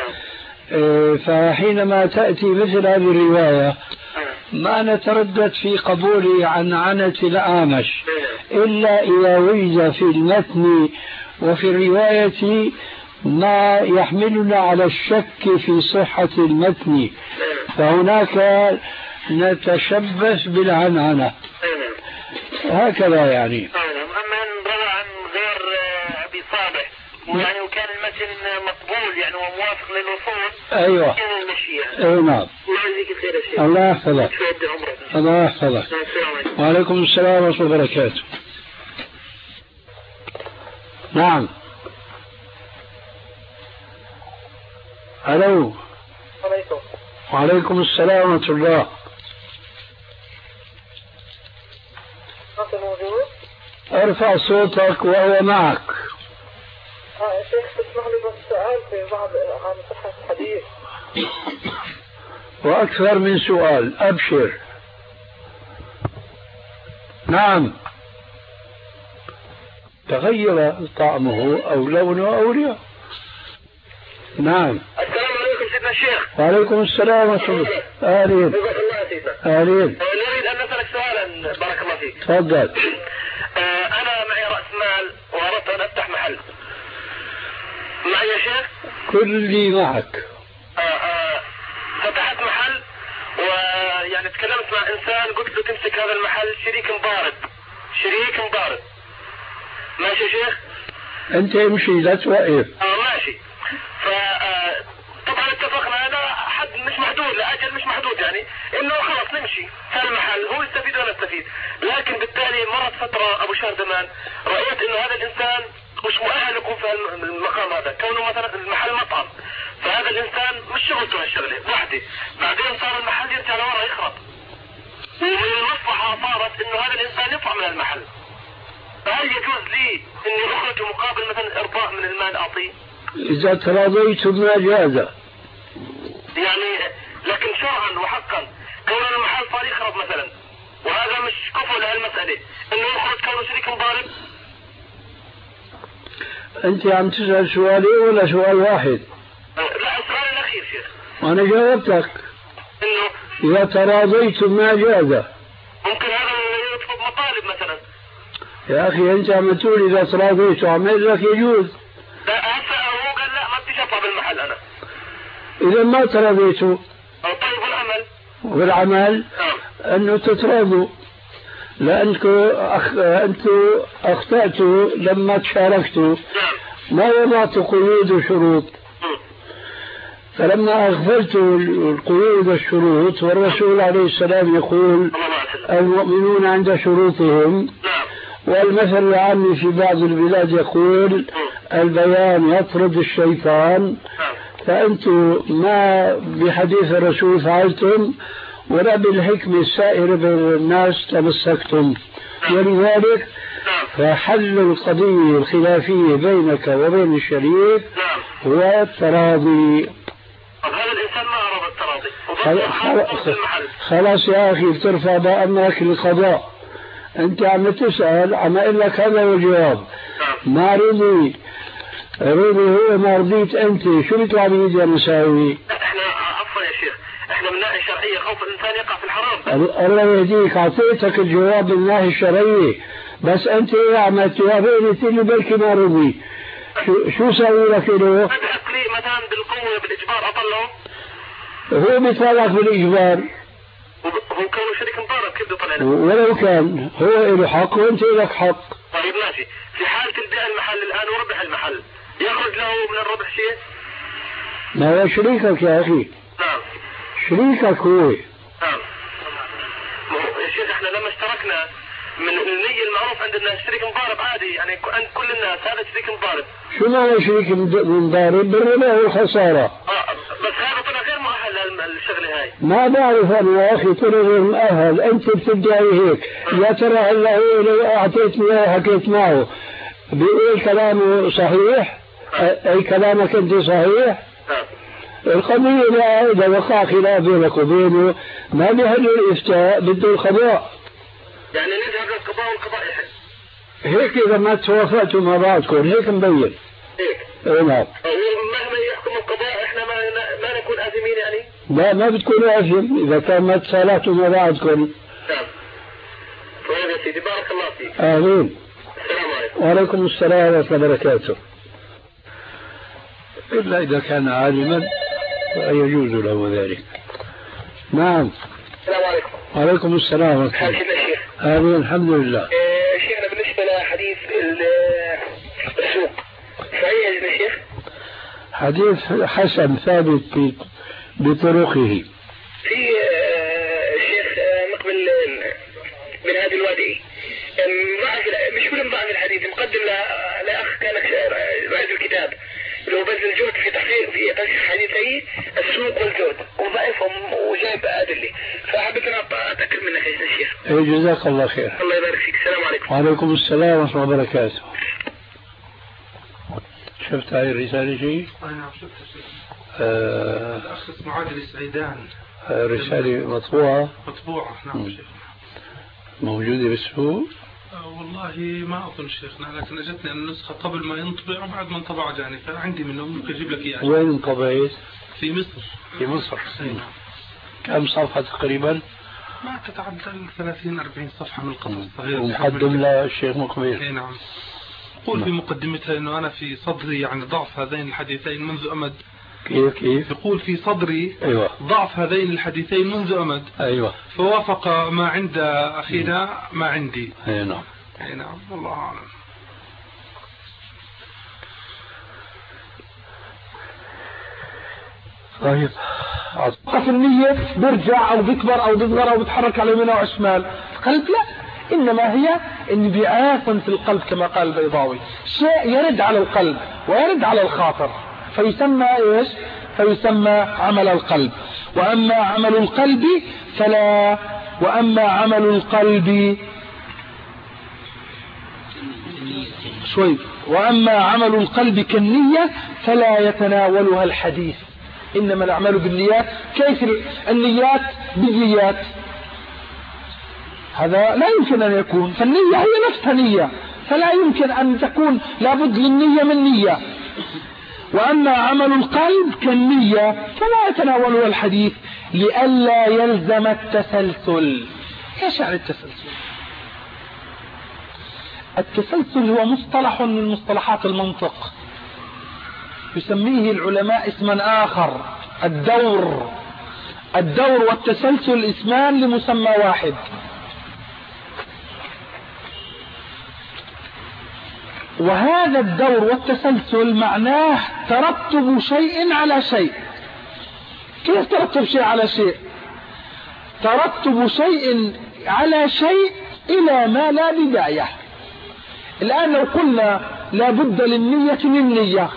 [SPEAKER 4] فحينما تأتي مثل هذه الرواية ما نتردد في قبوله عن عنة الأعمش إلا إذا وجد في المتن وفي الرواية ما يحملنا على الشك في صحة المتن، فهناك نتشبث بالعنعنة هكذا يعني.
[SPEAKER 3] أما روى عن غير أبي صالح يعني وكان المتن مقبول يعني وموافق للوصول.
[SPEAKER 4] أيوة. أيوة نعم.
[SPEAKER 3] الله يجزيك خير يا شيخ.
[SPEAKER 4] الله يحفظك. الله يحفظك. وعليكم السلام ورحمة الله وبركاته. نعم. ألو.
[SPEAKER 3] عليكم.
[SPEAKER 4] وعليكم السلام ورحمة الله.
[SPEAKER 3] أنت موجود؟
[SPEAKER 4] ارفع صوتك وهو معك.
[SPEAKER 3] اه يا شيخ تسمح لي بس سؤال في بعض عن صحة الحديث.
[SPEAKER 4] وأكثر من سؤال، أبشر. نعم. تغير طعمه أو لونه أو ريحه. نعم.
[SPEAKER 3] السلام عليكم سيدنا الشيخ.
[SPEAKER 4] وعليكم السلام ورحمة الله. أهلين. أهلين.
[SPEAKER 3] نريد أن نسألك سؤالا بارك الله فيك.
[SPEAKER 4] تفضل.
[SPEAKER 3] أنا معي رأس مال وأردت أن أفتح محل. معي يا شيخ؟
[SPEAKER 4] كلي معك.
[SPEAKER 3] آه آه فتحت محل ويعني تكلمت مع إنسان قلت له تمسك هذا المحل شريك مضارب. شريك مضارب. ماشي يا شيخ؟
[SPEAKER 4] أنت امشي لا توقف.
[SPEAKER 3] آه ماشي. فطبعا اتفقنا أنا حد مش محدود لأجل مش محدود يعني إنه خلاص نمشي هذا المحل هو يستفيد وأنا استفيد. لكن بالتالي مرت فترة أبو شهر زمان رأيت إنه هذا الإنسان مش مؤهل يكون في المقام هذا كونه مثلا المحل مطعم. فهذا الإنسان مش شغلته هالشغلة وحده. بعدين صار المحل يرجع لورا يخرب. ومن المصلحة صارت إنه هذا الإنسان يطلع من المحل. فهل يجوز لي إني أخرج مقابل مثلا إرضاء من المال أعطيه؟
[SPEAKER 4] إذا تراضيتم ما جاز.
[SPEAKER 3] يعني لكن شرعا وحقا كون المحل صار يخرب مثلا وهذا مش كفو لهالمسألة إنه يخرج كونه شريك مضارب.
[SPEAKER 4] أنت عم تسأل سؤالين ولا سؤال واحد؟
[SPEAKER 3] لا السؤال الأخير شيخ.
[SPEAKER 4] وأنا جاوبتك
[SPEAKER 3] إنه
[SPEAKER 4] إذا تراضيتم ما جاز.
[SPEAKER 3] ممكن هذا يطلب مطالب مثلا.
[SPEAKER 4] يا أخي أنت عم تقول إذا تراضيتم عم لك يجوز.
[SPEAKER 3] لا هسه هو قال لا ما بديش أطلع بالمحل أنا.
[SPEAKER 4] إذا ما تراضيتم.
[SPEAKER 3] طيب والعمل؟
[SPEAKER 4] والعمل
[SPEAKER 3] آه.
[SPEAKER 4] أنه تتراضوا، لأنكم أخ... أنتم أخطأتوا لما تشاركتوا.
[SPEAKER 3] نعم.
[SPEAKER 4] ما وضعتوا قيود وشروط. فلما أغفلتوا القيود والشروط، والرسول عليه السلام يقول المؤمنون عند شروطهم، والمثل العام في بعض البلاد يقول البيان يطرد الشيطان، فأنتم ما بحديث الرسول فعلتم ولا بالحكمة السائرة بين الناس تمسكتم، ولذلك فحل القضية الخلافية بينك وبين الشريك هو التراضي.
[SPEAKER 3] هذا الإنسان ما أراد التراضي.
[SPEAKER 4] خلاص يا أخي بترفع بأمرك للقضاء. أنت عم تسأل عم أقول لك هذا هو الجواب. ما رضي رضي هو ما رضيت أنت، شو بيطلع بيدي يا مساوي؟
[SPEAKER 3] احنا عفوا يا شيخ، احنا من الناحية الشرعية خوف الإنسان يقع في الحرام.
[SPEAKER 4] الله يهديك، أعطيتك الجواب من الناحية الشرعية، بس أنت عم تجاوبني تقول بلكي ما رضي. شو شو سوي لك له؟
[SPEAKER 3] بدك لي مثلا بالقوة بالإجبار أطلعه؟
[SPEAKER 4] هو بيطلعك بالإجبار.
[SPEAKER 3] هو كان شريك مضارب كيف بيطلع له؟
[SPEAKER 4] ولو كان هو له حق وأنت لك حق.
[SPEAKER 3] طيب ماشي، في حالة البيع المحل الآن وربح المحل يخرج له من الربح شيء؟
[SPEAKER 4] ما هو شريكك يا أخي.
[SPEAKER 3] نعم.
[SPEAKER 4] شريكك هو.
[SPEAKER 3] نعم. يا شيخ احنا لما اشتركنا من النية المعروف عند الناس شريك مضارب عادي، يعني عند كل الناس هذا شريك مضارب.
[SPEAKER 4] شو معنى شريك مضارب؟ بالربح والخسارة.
[SPEAKER 3] اه بس هذا طلع غير مؤهل للشغلة هاي.
[SPEAKER 4] ما بعرف أنا يا أخي طلع غير مؤهل، أنت بتدعي هيك. يا ترى هلا هو لو أعطيتني وحكيت معه بيقول كلامه صحيح؟ أي كلامك أنت صحيح؟ القضية لا إذا وقع خلاف بينك وبينه ما بيحل الإفتاء بده القضاء.
[SPEAKER 3] يعني نذهب للقضاء والقضاء يحل.
[SPEAKER 4] هيك إذا ما توافقتوا مع بعضكم هيك مبين.
[SPEAKER 3] هيك.
[SPEAKER 4] إيه نعم.
[SPEAKER 3] مهما يحكم القضاء إحنا ما ما نكون آثمين يعني؟
[SPEAKER 4] لا ما بتكونوا آثم إذا كان ما تصالحتوا مع بعضكم.
[SPEAKER 3] نعم. طيب يا سيدي بارك الله فيك.
[SPEAKER 4] آمين.
[SPEAKER 3] السلام عليكم.
[SPEAKER 4] وعليكم السلام ورحمة الله وبركاته. إلا إذا كان عالما فيجوز له ذلك. نعم.
[SPEAKER 3] السلام عليكم.
[SPEAKER 4] وعليكم السلام ورحمة الله.
[SPEAKER 3] شيخ.
[SPEAKER 4] آمين الحمد لله.
[SPEAKER 3] إيه شيخنا بالنسبة لحديث السوق صحيح يا شيخ؟
[SPEAKER 4] حديث حسن ثابت بطرقه.
[SPEAKER 3] في الشيخ مقبل من هذا الوادي مش كل ضعف الحديث مقدم لأخ كان رائد الكتاب اللي هو بذل الجهد في تحقيق في تصحيح حديثي السوق والجهد وضعفهم وجايب أدلة، فحبيت أنا أتأكد منك يا شيخ.
[SPEAKER 4] إيه جزاك الله خير.
[SPEAKER 3] الله يبارك فيك. السلام عليكم.
[SPEAKER 4] وعليكم السلام ورحمة الله وبركاته. شفت هاي الرسالة شيء؟
[SPEAKER 5] نعم شفتها شيء.
[SPEAKER 4] آه
[SPEAKER 5] الأخ اسمه عادل السعيدان.
[SPEAKER 4] رسالة مطبوعة؟
[SPEAKER 5] مطبوعة نعم شيخ.
[SPEAKER 4] موجودة بالسوق؟
[SPEAKER 5] آه والله ما أظن شيخنا، لكن أجتني النسخة قبل ما ينطبع وبعد ما انطبع جاني، فعندي منه ممكن أجيب لك إياه.
[SPEAKER 4] وين انطبعت؟
[SPEAKER 5] في مصر.
[SPEAKER 4] في مصر.
[SPEAKER 5] نعم.
[SPEAKER 4] كم صفحة تقريبا؟
[SPEAKER 5] ما تتعدى ثلاثين أربعين صفحة من القصص الصغير.
[SPEAKER 4] ومقدم للشيخ مقبل.
[SPEAKER 5] اي نعم. يقول في مقدمتها انه انا في صدري يعني ضعف هذين الحديثين منذ امد.
[SPEAKER 4] كيف كيف؟
[SPEAKER 5] يقول في صدري
[SPEAKER 4] ايوه
[SPEAKER 5] ضعف هذين الحديثين منذ امد.
[SPEAKER 4] ايوه.
[SPEAKER 5] فوافق ما عند اخينا ما عندي.
[SPEAKER 4] اي نعم.
[SPEAKER 5] اي نعم والله اعلم.
[SPEAKER 4] طيب
[SPEAKER 7] في النية بيرجع او بيكبر او بيصغر او بيتحرك على يمين او شمال، قلب لا، انما هي انبعاث في القلب كما قال البيضاوي، شيء يرد على القلب ويرد على الخاطر فيسمى ايش؟ فيسمى عمل القلب. واما عمل القلب فلا واما عمل القلب شوي واما عمل القلب كالنية فلا يتناولها الحديث، إنما الأعمال بالنيات. كيف النيات بالنيات؟ هذا لا يمكن أن يكون، فالنية هي نفسها نية، فلا يمكن أن تكون لابد للنية من نية. وأما عمل القلب كالنية فلا يتناوله الحديث لئلا يلزم التسلسل. ايش يعني التسلسل؟ التسلسل هو مصطلح من مصطلحات المنطق، يسميه العلماء اسما آخر، الدور. الدور والتسلسل اسمان لمسمى واحد. وهذا الدور والتسلسل معناه ترتب شيء على شيء. كيف ترتب شيء على شيء؟ ترتب شيء على شيء إلى ما لا بداية. الآن لو قلنا لا بد للنية من نية،